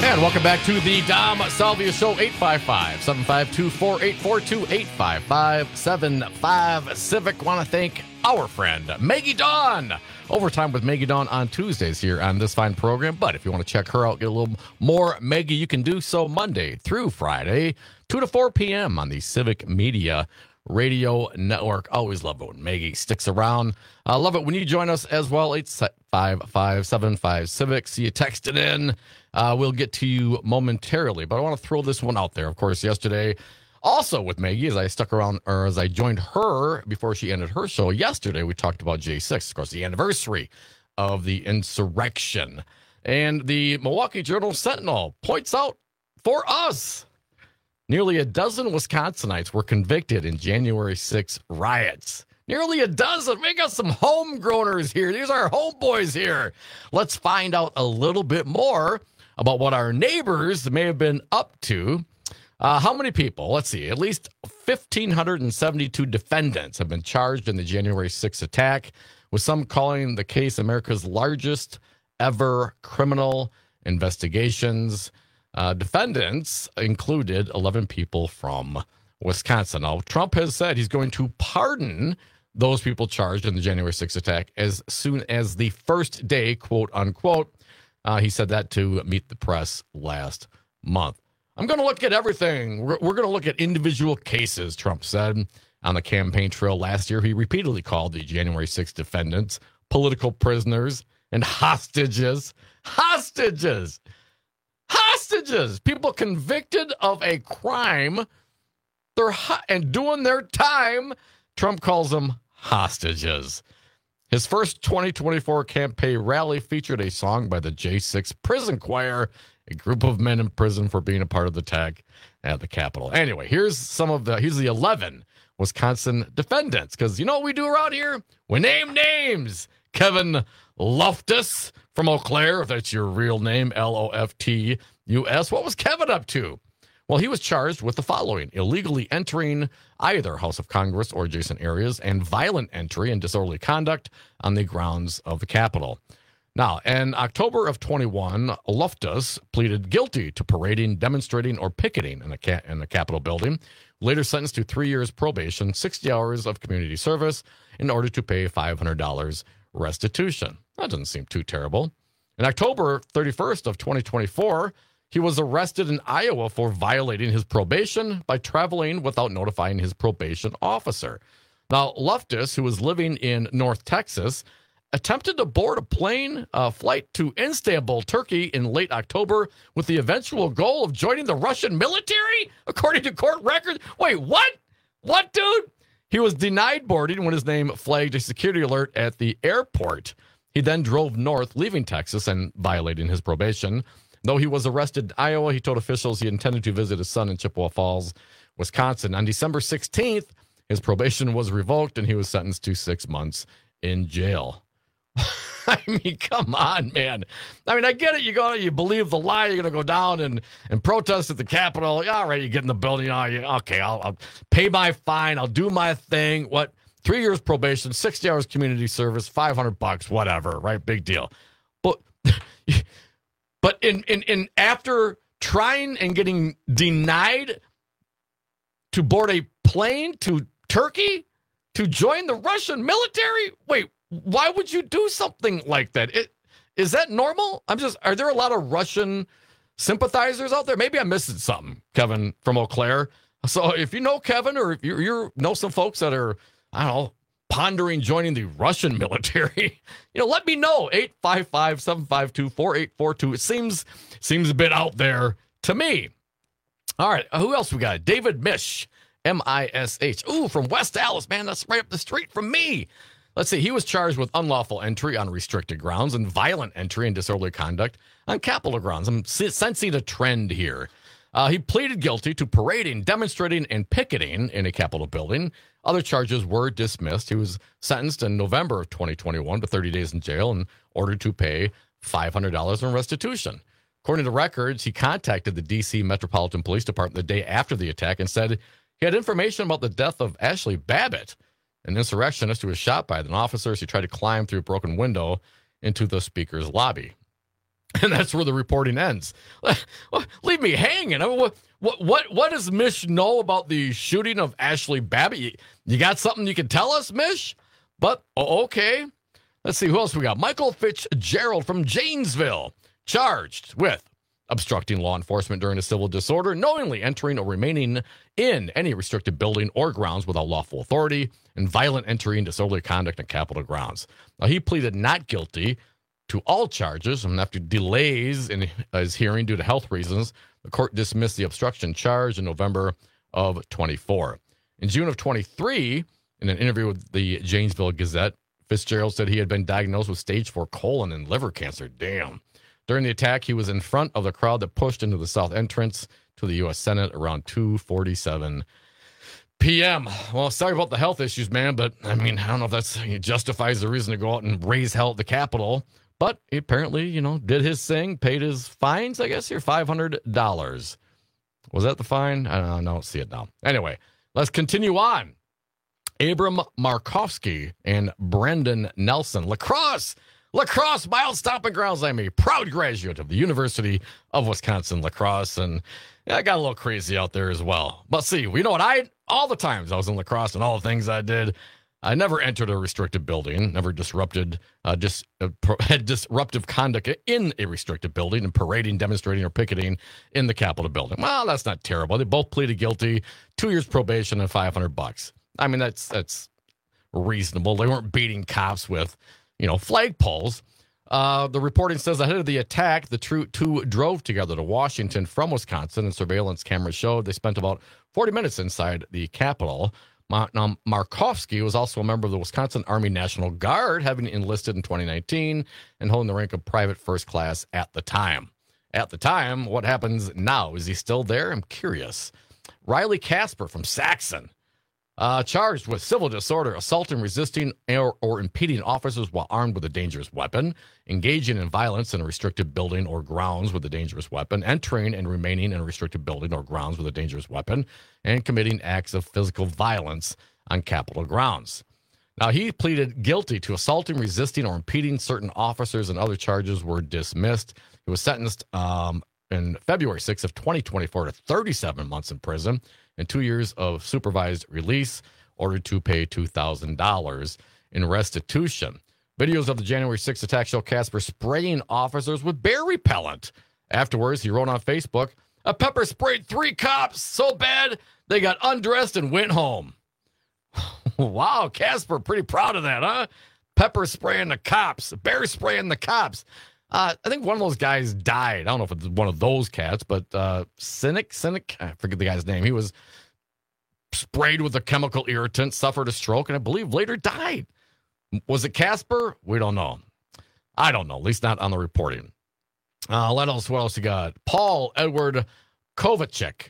And welcome back to the Dom Salvia Show, 855-752-4842, 855-75 Civic. Want to thank our friend, Maggie Dawn. Overtime with Maggie Dawn on Tuesdays here on this fine program. But if you want to check her out, get a little more Maggie, you can do so Monday through Friday, 2 to 4 p.m. on the Civic Media Radio Network. Always love it when Maggie sticks around. I love it when you join us as well, 855-75 See you text it in. We'll get to you momentarily, but I want to throw this one out there. Of course, yesterday, also with Maggie, as I stuck around, or as I joined her before she ended her show yesterday, we talked about J6, of course, the anniversary of the insurrection. And the Milwaukee Journal-Sentinel points out for us, nearly a dozen Wisconsinites were convicted in January 6 riots. Nearly a dozen. We got some homegrowners here. These are our homeboys here. Let's find out a little bit more about what our neighbors may have been up to. How many people? Let's see. At least 1,572 defendants have been charged in the January 6th attack, with some calling the case America's largest ever criminal investigations. Defendants included 11 people from Wisconsin. Now, Trump has said he's going to pardon those people charged in the January 6th attack as soon as the first day, quote unquote. He said that to meet the press last month. I'm going to look at everything. We're going to look at individual cases, Trump said on the campaign trail last year. He repeatedly called the January 6th defendants political prisoners and hostages. Hostages! Hostages! People convicted of a crime and doing their time. Trump calls them hostages. His first 2024 campaign rally featured a song by the J6 Prison Choir, a group of men in prison for being a part of the attack at the Capitol. Anyway, here's the 11 Wisconsin defendants, because you know what we do around here? We name names. Kevin Loftus from Eau Claire, if that's your real name, Loftus. What was Kevin up to? Well, he was charged with the following: illegally entering either House of Congress or adjacent areas, and violent entry and disorderly conduct on the grounds of the Capitol. Now, in October of 21, Loftus pleaded guilty to parading, demonstrating, or picketing in the Capitol building, later sentenced to 3 years probation, 60 hours of community service, in order to pay $500 restitution. That doesn't seem too terrible. In October 31st of 2024, he was arrested in Iowa for violating his probation by traveling without notifying his probation officer. Now, Loftus, who was living in North Texas, attempted to board a plane flight to Istanbul, Turkey in late October with the eventual goal of joining the Russian military, according to court records. Wait, what? What, dude? He was denied boarding when his name flagged a security alert at the airport. He then drove north, leaving Texas and violating his probation. Though he was arrested in Iowa, he told officials he intended to visit his son in Chippewa Falls, Wisconsin. On December 16th, his probation was revoked and he was sentenced to 6 months in jail. I mean, come on, man. I mean, I get it. You believe the lie. You're going to go down and protest at the Capitol. All right, you get in the building. Okay, I'll pay my fine. I'll do my thing. What? 3 years probation, 60 hours community service, $500, whatever, right? Big deal. But in after trying and getting denied to board a plane to Turkey to join the Russian military? Wait, why would you do something like that? Is that normal? Are there a lot of Russian sympathizers out there? Maybe I'm missing something, Kevin from Eau Claire. So if you know Kevin, or if you know some folks that are, I don't know, pondering joining the Russian military, let me know. 855-752-4842. It seems a bit out there to me. All right, who else we got? David Mish, M-I-S-H. Ooh, from West Allis, man. That's right up the street from me. Let's see. He was charged with unlawful entry on restricted grounds and violent entry and disorderly conduct on Capitol grounds. I'm sensing a trend here. He pleaded guilty to parading, demonstrating, and picketing in a Capitol building. Other charges were dismissed. He was sentenced in November of 2021 to 30 days in jail and ordered to pay $500 in restitution. According to records, he contacted the D.C. Metropolitan Police Department the day after the attack and said he had information about the death of Ashley Babbitt, an insurrectionist who was shot by an officer as he tried to climb through a broken window into the speaker's lobby. And that's where the reporting ends. Leave me hanging. I mean, what does Mish know about the shooting of Ashley Babbitt? You got something you can tell us, Mish? But, okay. Let's see, who else we got? Michael Fitzgerald from Janesville, charged with obstructing law enforcement during a civil disorder, knowingly entering or remaining in any restricted building or grounds without lawful authority, and violent entry and disorderly conduct on Capitol grounds. Now, he pleaded not guilty to all charges, and after delays in his hearing due to health reasons, the court dismissed the obstruction charge in November of 24. In June of 23, in an interview with the Janesville Gazette, Fitzgerald said he had been diagnosed with stage 4 colon and liver cancer. Damn. During the attack, he was in front of the crowd that pushed into the south entrance to the U.S. Senate around 2:47 p.m. Well, sorry about the health issues, man, but, I mean, I don't know if that justifies the reason to go out and raise hell at the Capitol. But he apparently, did his thing, paid his fines, I guess, here, $500. Was that the fine? I don't see it now. Anyway, let's continue on. Abram Markowski and Brendan Nelson. Lacrosse, my old stomping grounds. I'm a proud graduate of the University of Wisconsin Lacrosse, and I got a little crazy out there as well. But see, you know what? All the times I was in lacrosse and all the things I did, I never entered a restricted building, never disrupted, had disruptive conduct in a restricted building and parading, demonstrating, or picketing in the Capitol building. Well, that's not terrible. They both pleaded guilty, 2 years probation and $500. I mean, that's reasonable. They weren't beating cops with, flagpoles. The reporting says ahead of the attack, the two drove together to Washington from Wisconsin, and surveillance cameras showed they spent about 40 minutes inside the Capitol. Now, Markowski was also a member of the Wisconsin Army National Guard, having enlisted in 2019 and holding the rank of private first class at the time. At the time, what happens now? Is he still there? I'm curious. Riley Casper from Saxon. Charged with civil disorder, assaulting, resisting, or impeding officers while armed with a dangerous weapon, engaging in violence in a restricted building or grounds with a dangerous weapon, entering and remaining in a restricted building or grounds with a dangerous weapon, and committing acts of physical violence on Capitol grounds. Now, he pleaded guilty to assaulting, resisting, or impeding certain officers, and other charges were dismissed. He was sentenced in February 6th of 2024 to 37 months in prison and 2 years of supervised release, ordered to pay $2,000 in restitution. Videos of the January 6th attack show Casper spraying officers with bear repellent. Afterwards, he wrote on Facebook, "A pepper sprayed 3 cops so bad they got undressed and went home." Wow, Casper, pretty proud of that, huh? Pepper spraying the cops, bear spraying the cops. I think one of those guys died. I don't know if it's one of those cats, but Cynic, I forget the guy's name. He was sprayed with a chemical irritant, suffered a stroke, and I believe later died. Was it Casper? We don't know. I don't know, at least not on the reporting. What else you got? Paul Edward Kovacik,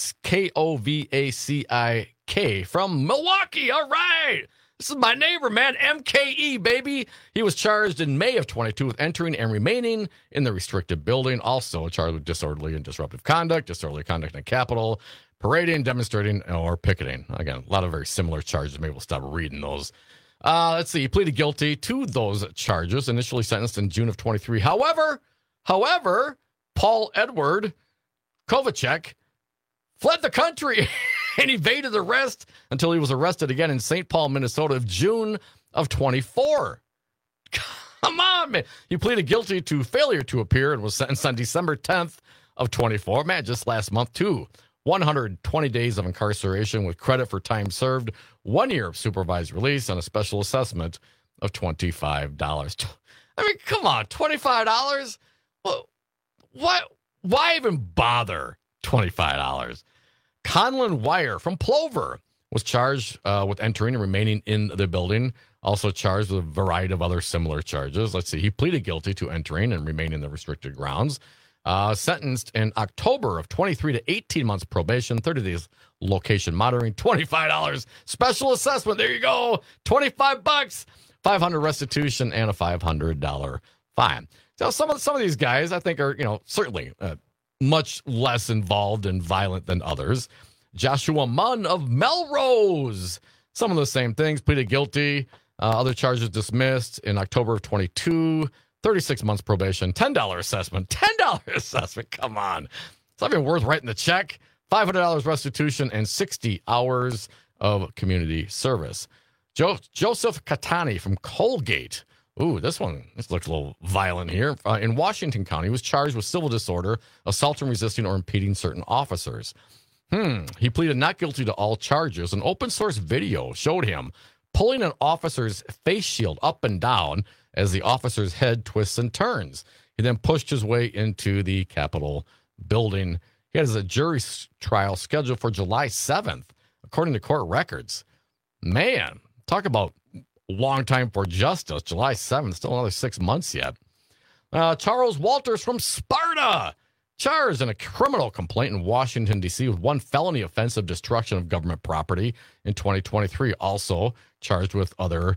Kovacik, from Milwaukee. All right. This is my neighbor, man. MKE, baby. He was charged in May of 22 with entering and remaining in the restricted building. Also charged with disorderly and disruptive conduct, disorderly conduct in the Capitol, parading, demonstrating, or picketing. Again, a lot of very similar charges. Maybe we'll stop reading those. Let's see. He pleaded guilty to those charges, initially sentenced in June of 23. However, Paul Edward Kovacik fled the country and evaded arrest until he was arrested again in St. Paul, Minnesota, of June of 24. Come on, man. He pleaded guilty to failure to appear and was sentenced on December 10th of 24. Man, just last month, too. 120 days of incarceration with credit for time served, 1 year of supervised release, and a special assessment of $25. I mean, come on, $25? Well, why even bother $25? Conlon Wire from Plover was charged with entering and remaining in the building, also charged with a variety of other similar charges. Let's see. He pleaded guilty to entering and remaining in the restricted grounds. Sentenced in October of 23 to 18 months probation, 30 days location monitoring, $25 special assessment. There you go. $25, $500 restitution, and a $500 fine. So some of these guys I think are, certainly much less involved and violent than others. Joshua Munn of Melrose. Some of the same things, pleaded guilty. Other charges dismissed in October of 22. 36 months probation, $10 assessment. $10 assessment. Come on. It's not even worth writing the check. $500 restitution and 60 hours of community service. Joseph Catani from Colgate. Ooh, this looks a little violent here. In Washington County, was charged with civil disorder, assault and resisting or impeding certain officers. He pleaded not guilty to all charges. An open source video showed him pulling an officer's face shield up and down as the officer's head twists and turns. He then pushed his way into the Capitol building. He has a jury trial scheduled for July 7th, according to court records. Man, talk about long time for justice. July 7th, still another 6 months yet. Charles Walters from Sparta, charged in a criminal complaint in Washington, D.C. with one felony offense of destruction of government property in 2023. Also charged with other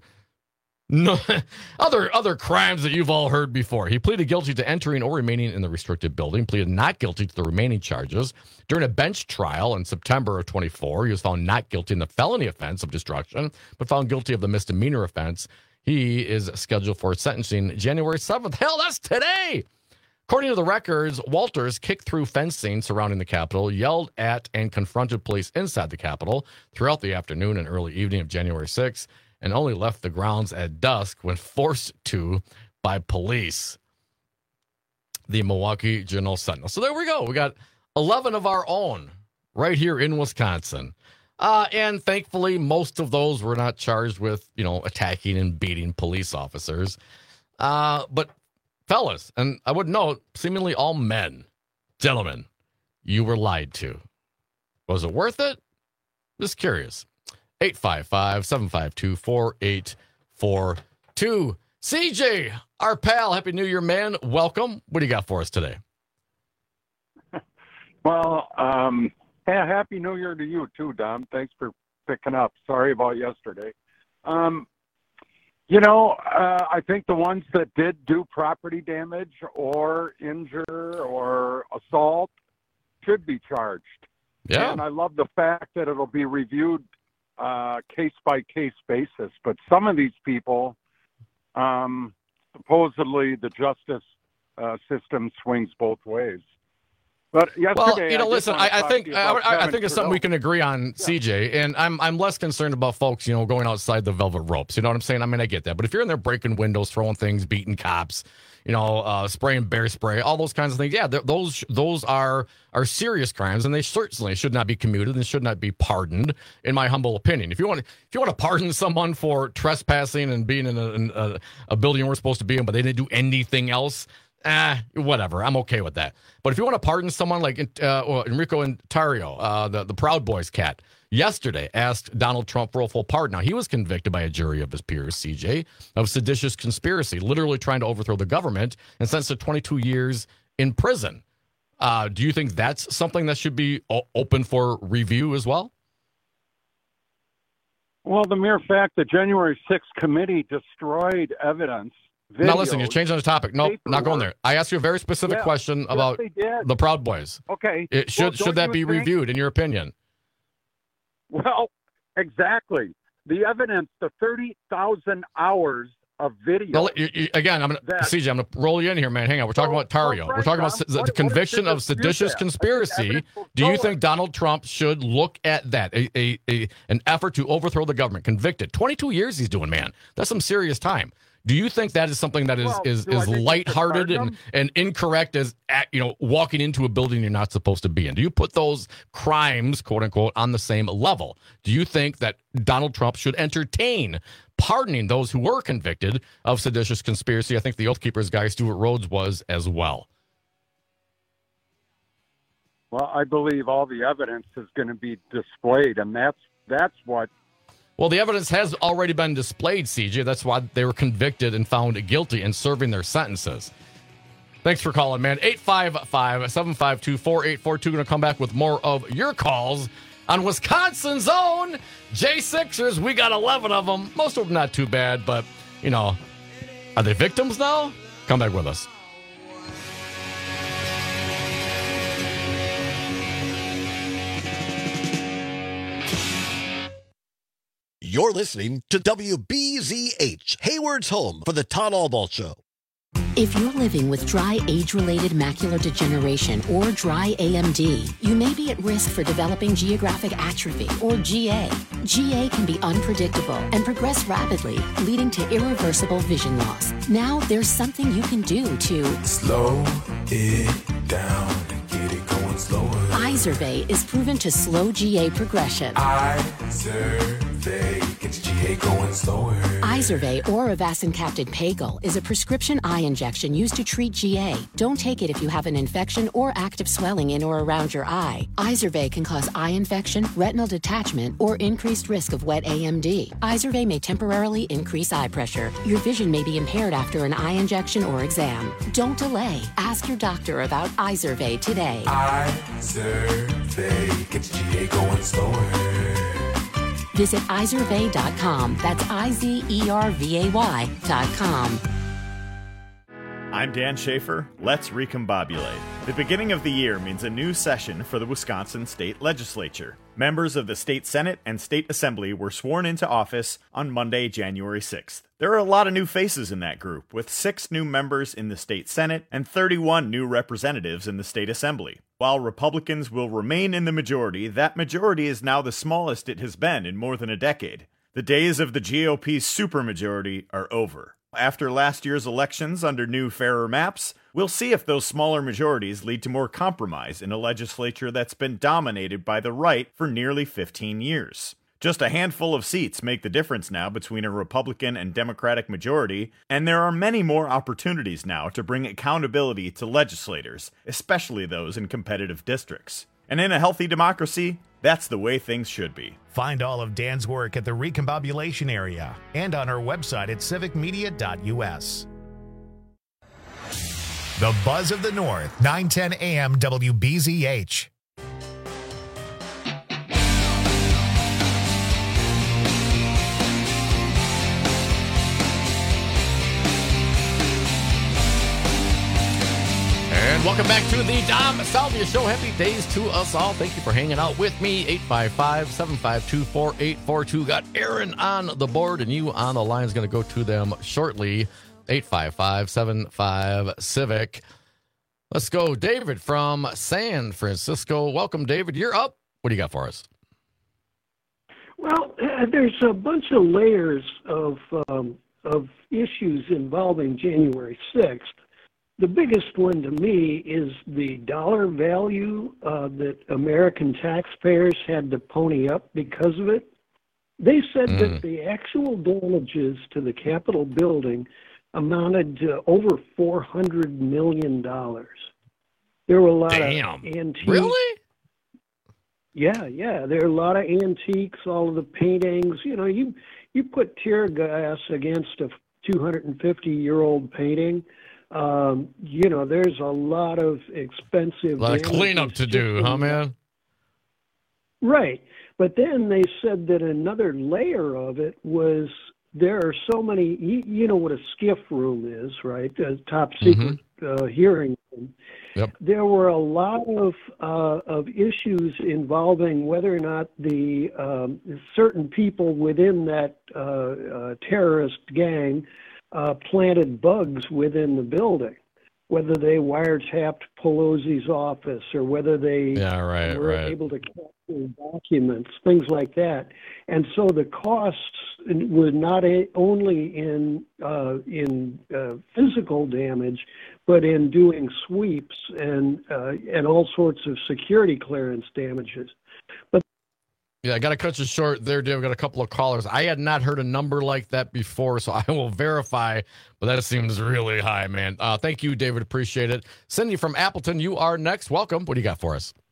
crimes that you've all heard before. He pleaded guilty to entering or remaining in the restricted building, pleaded not guilty to the remaining charges. During a bench trial in September of 24, he was found not guilty in the felony offense of destruction, but found guilty of the misdemeanor offense. He is scheduled for sentencing January 7th. Hell, that's today! According to the records, Walters kicked through fencing surrounding the Capitol, yelled at and confronted police inside the Capitol throughout the afternoon and early evening of January 6th, and only left the grounds at dusk when forced to by police. The Milwaukee Journal-Sentinel. So there we go. We got 11 of our own right here in Wisconsin. And thankfully, most of those were not charged with, attacking and beating police officers. But fellas, and I would note, seemingly all men, gentlemen, you were lied to. Was it worth it? Just curious. 855-752-4842. CJ, our pal, Happy New Year, man. Welcome. What do you got for us today? Well, hey, Happy New Year to you too, Dom. Thanks for picking up. Sorry about yesterday. I think the ones that did do property damage or injure or assault should be charged. Yeah. And I love the fact that it'll be reviewed case-by-case basis. But some of these people, supposedly the justice system swings both ways. But yesterday, listen, I think it's something we can agree on, CJ, and I'm less concerned about folks, going outside the velvet ropes. You know what I'm saying? I mean, I get that. But if you're in there breaking windows, throwing things, beating cops, spraying bear spray, all those kinds of things, yeah, those are serious crimes, and they certainly should not be commuted and should not be pardoned, in my humble opinion. If you want to pardon someone for trespassing and being in a building we're supposed to be in, but they didn't do anything else, whatever. I'm okay with that. But if you want to pardon someone like Enrico Intario, the Proud Boys cat, yesterday asked Donald Trump for a full pardon. Now, he was convicted by a jury of his peers, CJ, of seditious conspiracy, literally trying to overthrow the government, and sentenced to 22 years in prison. Do you think that's something that should be open for review as well? Well, the mere fact that January 6th committee destroyed evidence. Videos, now, listen, you're changing the topic. Nope, not going there. I asked you a very specific question about the Proud Boys. Okay. Should that be reviewed, in your opinion? Well, exactly. The evidence, the 30,000 hours of video. Well, again, CJ, I'm going to roll you in here, man. Hang on. We're talking about Tario. We're talking about the conviction of seditious conspiracy. Do you think Donald Trump should look at that? An effort to overthrow the government, convicted. 22 years he's doing, man. That's some serious time. Do you think that is something that is lighthearted and incorrect as walking into a building you're not supposed to be in? Do you put those crimes, quote unquote, on the same level? Do you think that Donald Trump should entertain pardoning those who were convicted of seditious conspiracy? I think the Oath Keepers guy, Stuart Rhodes, was as well. Well, I believe all the evidence is going to be displayed, and that's what. Well, the evidence has already been displayed, CJ. That's why they were convicted and found guilty and serving their sentences. Thanks for calling, man. 855-752-4842. Going to come back with more of your calls on Wisconsin's own J6ers. We got 11 of them. Most of them not too bad, but, are they victims now? Come back with us. You're listening to WBZH, Hayward's home for the Todd Albaugh Show. If you're living with dry age-related macular degeneration or dry AMD, you may be at risk for developing geographic atrophy or GA. GA can be unpredictable and progress rapidly, leading to irreversible vision loss. Now there's something you can do to slow it down and get it going slower. Izervay is proven to slow GA progression. Izervay gets GA going slower. Izervay or avacincaptad pagel is a prescription eye injection used to treat GA. Don't take it if you have an infection or active swelling in or around your eye. Izervay can cause eye infection, retinal detachment, or increased risk of wet AMD. Izervay may temporarily increase eye pressure. Your vision may be impaired after an eye injection or exam. Don't delay. Ask your doctor about Izervay today. Izervay gets GA going slower. Visit Izervay.com. That's IZERVAY.com. I'm Dan Schaefer. Let's recombobulate. The beginning of the year means a new session for the Wisconsin State Legislature. Members of the State Senate and State Assembly were sworn into office on Monday, January 6th. There are a lot of new faces in that group, with 6 new members in the State Senate and 31 new representatives in the State Assembly. While Republicans will remain in the majority, that majority is now the smallest it has been in more than a decade. The days of the GOP's supermajority are over. After last year's elections under new, fairer maps, we'll see if those smaller majorities lead to more compromise in a legislature that's been dominated by the right for nearly 15 years. Just a handful of seats make the difference now between a Republican and Democratic majority, and there are many more opportunities now to bring accountability to legislators, especially those in competitive districts. And in a healthy democracy, that's the way things should be. Find all of Dan's work at the Recombobulation Area and on our website at civicmedia.us. The Buzz of the North, 910 AM WBZH. And welcome back to the Dom Salvia Show. Happy days to us all. Thank you for hanging out with me. 855-752-4842. Got Aaron on the board and you on the line. Is going to go to them shortly. 855-75-CIVIC. Let's go. David from San Francisco. Welcome, David. You're up. What do you got for us? Well, there's a bunch of layers of issues involving January 6th. The biggest one to me is the dollar value that American taxpayers had to pony up because of it. They said that the actual damages to the Capitol building amounted to over $400 million. There were a lot of antiques. Really? Yeah. There are a lot of antiques, all of the paintings. You know, you put tear gas against a 250-year-old painting. You know, there's a lot of expensive... A lot of cleanup to do, huh, man? Right. But then they said that another layer of it was there are so many... You know what a SCIF room is, right? A top secret hearing room. Yep. There were a lot of issues involving whether or not the certain people within that terrorist gang planted bugs within the building, whether they wiretapped Pelosi's office or whether they were able to capture documents, things like that. And so the costs were not only in physical damage, but in doing sweeps and all sorts of security clearance damages. But yeah, I got to cut you short there, Dave. I've got a couple of callers. I had not heard a number like that before, so I will verify, but that seems really high, man. Thank you, David. Appreciate it. Cindy from Appleton, you are next. Welcome. What do you got for us?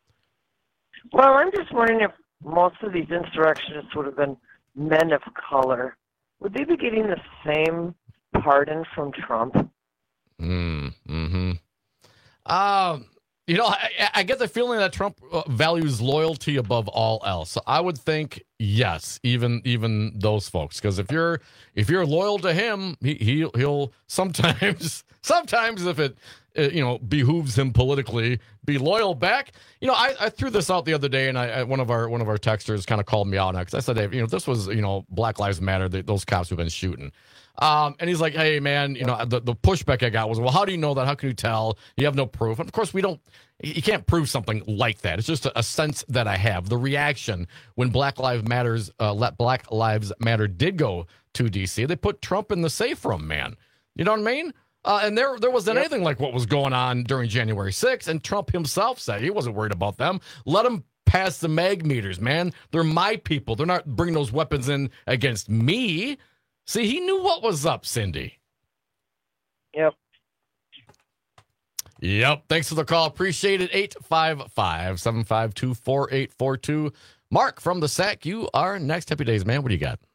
Well, I'm just wondering if most of these insurrectionists would have been men of color. Would they be getting the same pardon from Trump? You know, I get the feeling that Trump values loyalty above all else. So I would think yes, even those folks, because if you're loyal to him, he'll sometimes if it behooves him politically, be loyal back. I threw this out the other day, and one of our texters kind of called me out on it, because I said, hey, this was Black Lives Matter, those cops who've been shooting. And he's like, hey, man, the pushback I got was, well, how do you know that? How can you tell? You have no proof. And of course, you can't prove something like that. It's just a sense that I have. The reaction when Black Lives Matter did go to D.C., they put Trump in the safe room, man. You know what I mean? And there wasn't anything like what was going on during January 6th. And Trump himself said he wasn't worried about them. Let them pass the mag meters, man. They're my people. They're not bringing those weapons in against me. See, he knew what was up, Cindy. Yep. Thanks for the call. Appreciate it. 855-752-4842. Mark from the SAC, you are next. Happy days, man. What do you got?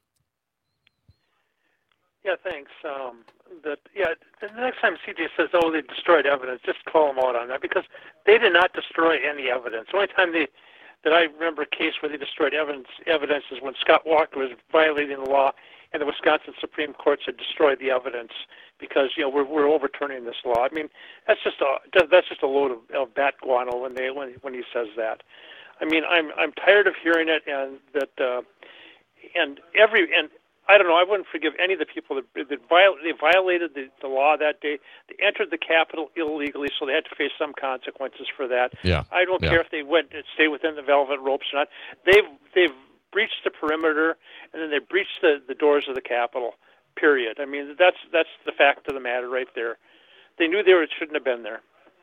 Yeah, thanks. The next time CJ says, they destroyed evidence, just call them out on that, because they did not destroy any evidence. The only time that I remember a case where they destroyed evidence is when Scott Walker was violating the law, and the Wisconsin Supreme Court said destroy the evidence because we're overturning this law. I mean, that's just a load of bat guano when he says that. I mean, I'm tired of hearing it, and that and I don't know. I wouldn't forgive any of the people that violated the law that day. They entered the Capitol illegally, so they had to face some consequences for that. Yeah. I don't care if they went and stay within the velvet ropes or not. They've breached the perimeter, and then they breached the doors of the Capitol, period. I mean, that's the fact of the matter right there. They knew shouldn't have been there.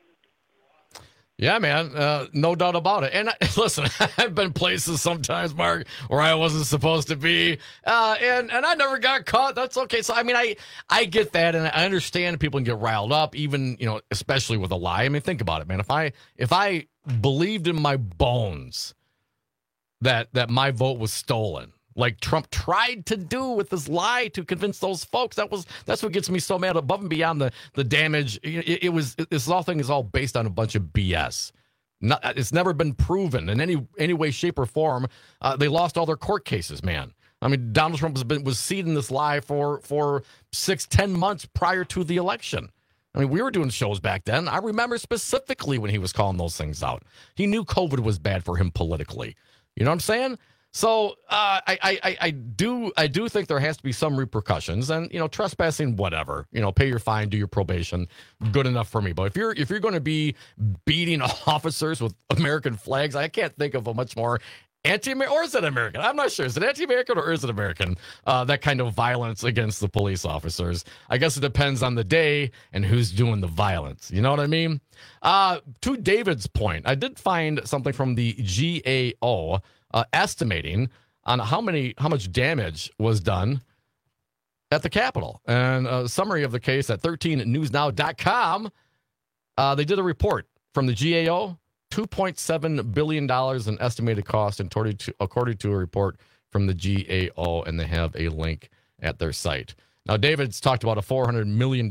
Yeah, man, no doubt about it. And listen, I've been places sometimes, Mark, where I wasn't supposed to be, and I never got caught. That's okay. So, I mean, I get that, and I understand people can get riled up, even, especially with a lie. I mean, think about it, man. If I believed in my bones that my vote was stolen, like Trump tried to do with this lie to convince those folks, that's what gets me so mad. Above and beyond the damage, this whole thing is all based on a bunch of BS. It's never been proven in any way, shape, or form. They lost all their court cases, man. I mean, Donald Trump was seeding this lie for 6-10 months prior to the election. I mean, we were doing shows back then. I remember specifically when he was calling those things out. He knew COVID was bad for him politically. You know what I'm saying? So I do think there has to be some repercussions, and trespassing, whatever, pay your fine, do your probation, good enough for me. But if you're going to be beating officers with American flags, I can't think of a much more anti-American, or is it American? I'm not sure. Is it anti-American or is it American? That kind of violence against the police officers. I guess it depends on the day and who's doing the violence. You know what I mean? To David's point, I did find something from the GAO estimating on how much damage was done at the Capitol. And a summary of the case at 13newsnow.com. They did a report from the GAO. $2.7 billion in estimated cost, according to a report from the GAO, and they have a link at their site. Now, David's talked about a $400 million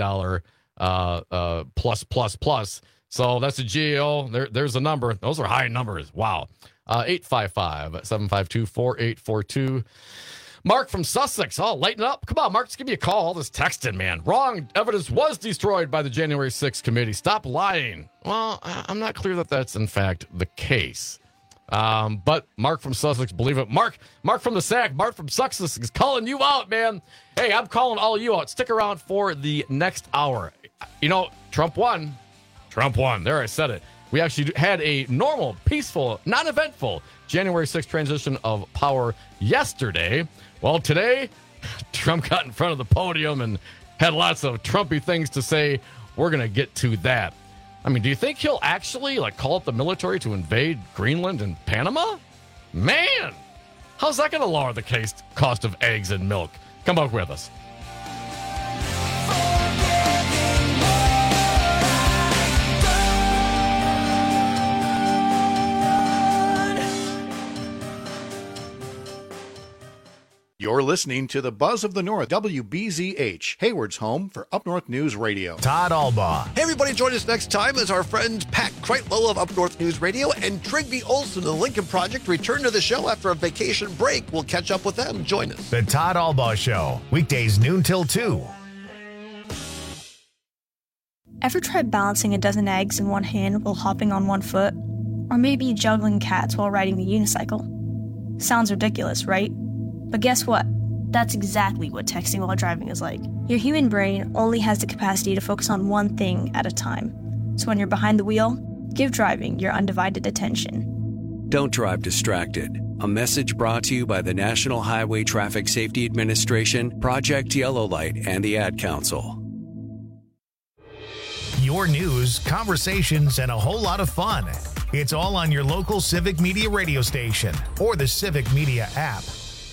plus. So that's a GAO. There's a number. Those are high numbers. Wow. 855-752-4842. Mark from Sussex. Oh, lighten up. Come on, Mark, just give me a call. All this texting, man. Wrong. Evidence was destroyed by the January 6th committee. Stop lying. Well, I'm not clear that that's, in fact, the case. But Mark from Sussex, believe it. Mark from the SAC, Mark from Sussex is calling you out, man. Hey, I'm calling all you out. Stick around for the next hour. Trump won. There, I said it. We actually had a normal, peaceful, non-eventful January 6th transition of power yesterday. Well, today, Trump got in front of the podium and had lots of Trumpy things to say. We're going to get to that. I mean, do you think he'll actually call up the military to invade Greenland and Panama? Man, how's that going to lower the cost of eggs and milk? Come back with us. You're You're listening to the Buzz of the North, WBZH, Hayward's home for Up North News Radio. Todd Albaugh. Hey, everybody, join us next time as our friends Pat Kreitlow of Up North News Radio and Trigby Olson of the Lincoln Project return to the show after a vacation break. We'll catch up with them. Join us. The Todd Albaugh Show, weekdays noon till 2. Ever tried balancing a dozen eggs in one hand while hopping on one foot? Or maybe juggling cats while riding the unicycle? Sounds ridiculous, right? But guess what? That's exactly what texting while driving is like. Your human brain only has the capacity to focus on one thing at a time. So when you're behind the wheel, give driving your undivided attention. Don't drive distracted. A message brought to you by the National Highway Traffic Safety Administration, Project Yellow Light, and the Ad Council. Your news, conversations, and a whole lot of fun. It's all on your local Civic Media radio station or the Civic Media app.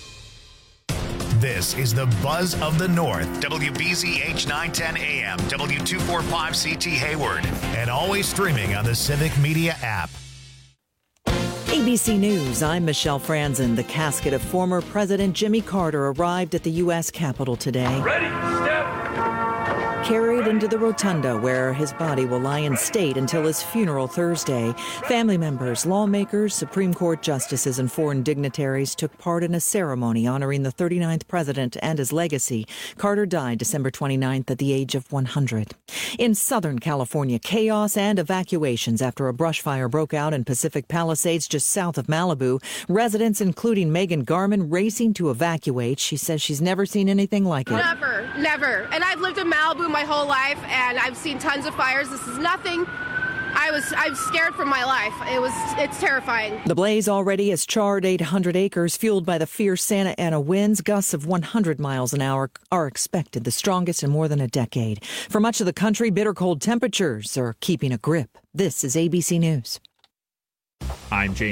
This is the Buzz of the North, WBZH 910 AM, W245CT Hayward, and always streaming on the Civic Media app. ABC News, I'm Michelle Franzen. The casket of former President Jimmy Carter arrived at the U.S. Capitol today. Ready, step. Carried into the rotunda where his body will lie in state until his funeral Thursday. Family members, lawmakers, Supreme Court justices, and foreign dignitaries took part in a ceremony honoring the 39th president and his legacy. Carter died December 29th at the age of 100. In Southern California, chaos and evacuations after a brush fire broke out in Pacific Palisades just south of Malibu. Residents, including Megan Garman, racing to evacuate. She says she's never seen anything like it. Never. And I've lived in Malibu my whole life, and I've seen tons of fires. This is nothing. I'm scared for my life. It's terrifying. The blaze already has charred 800 acres, fueled by the fierce Santa Ana winds. Gusts of 100 miles an hour are expected, the strongest in more than a decade. For much of the country, bitter cold temperatures are keeping a grip. This is ABC News. I'm James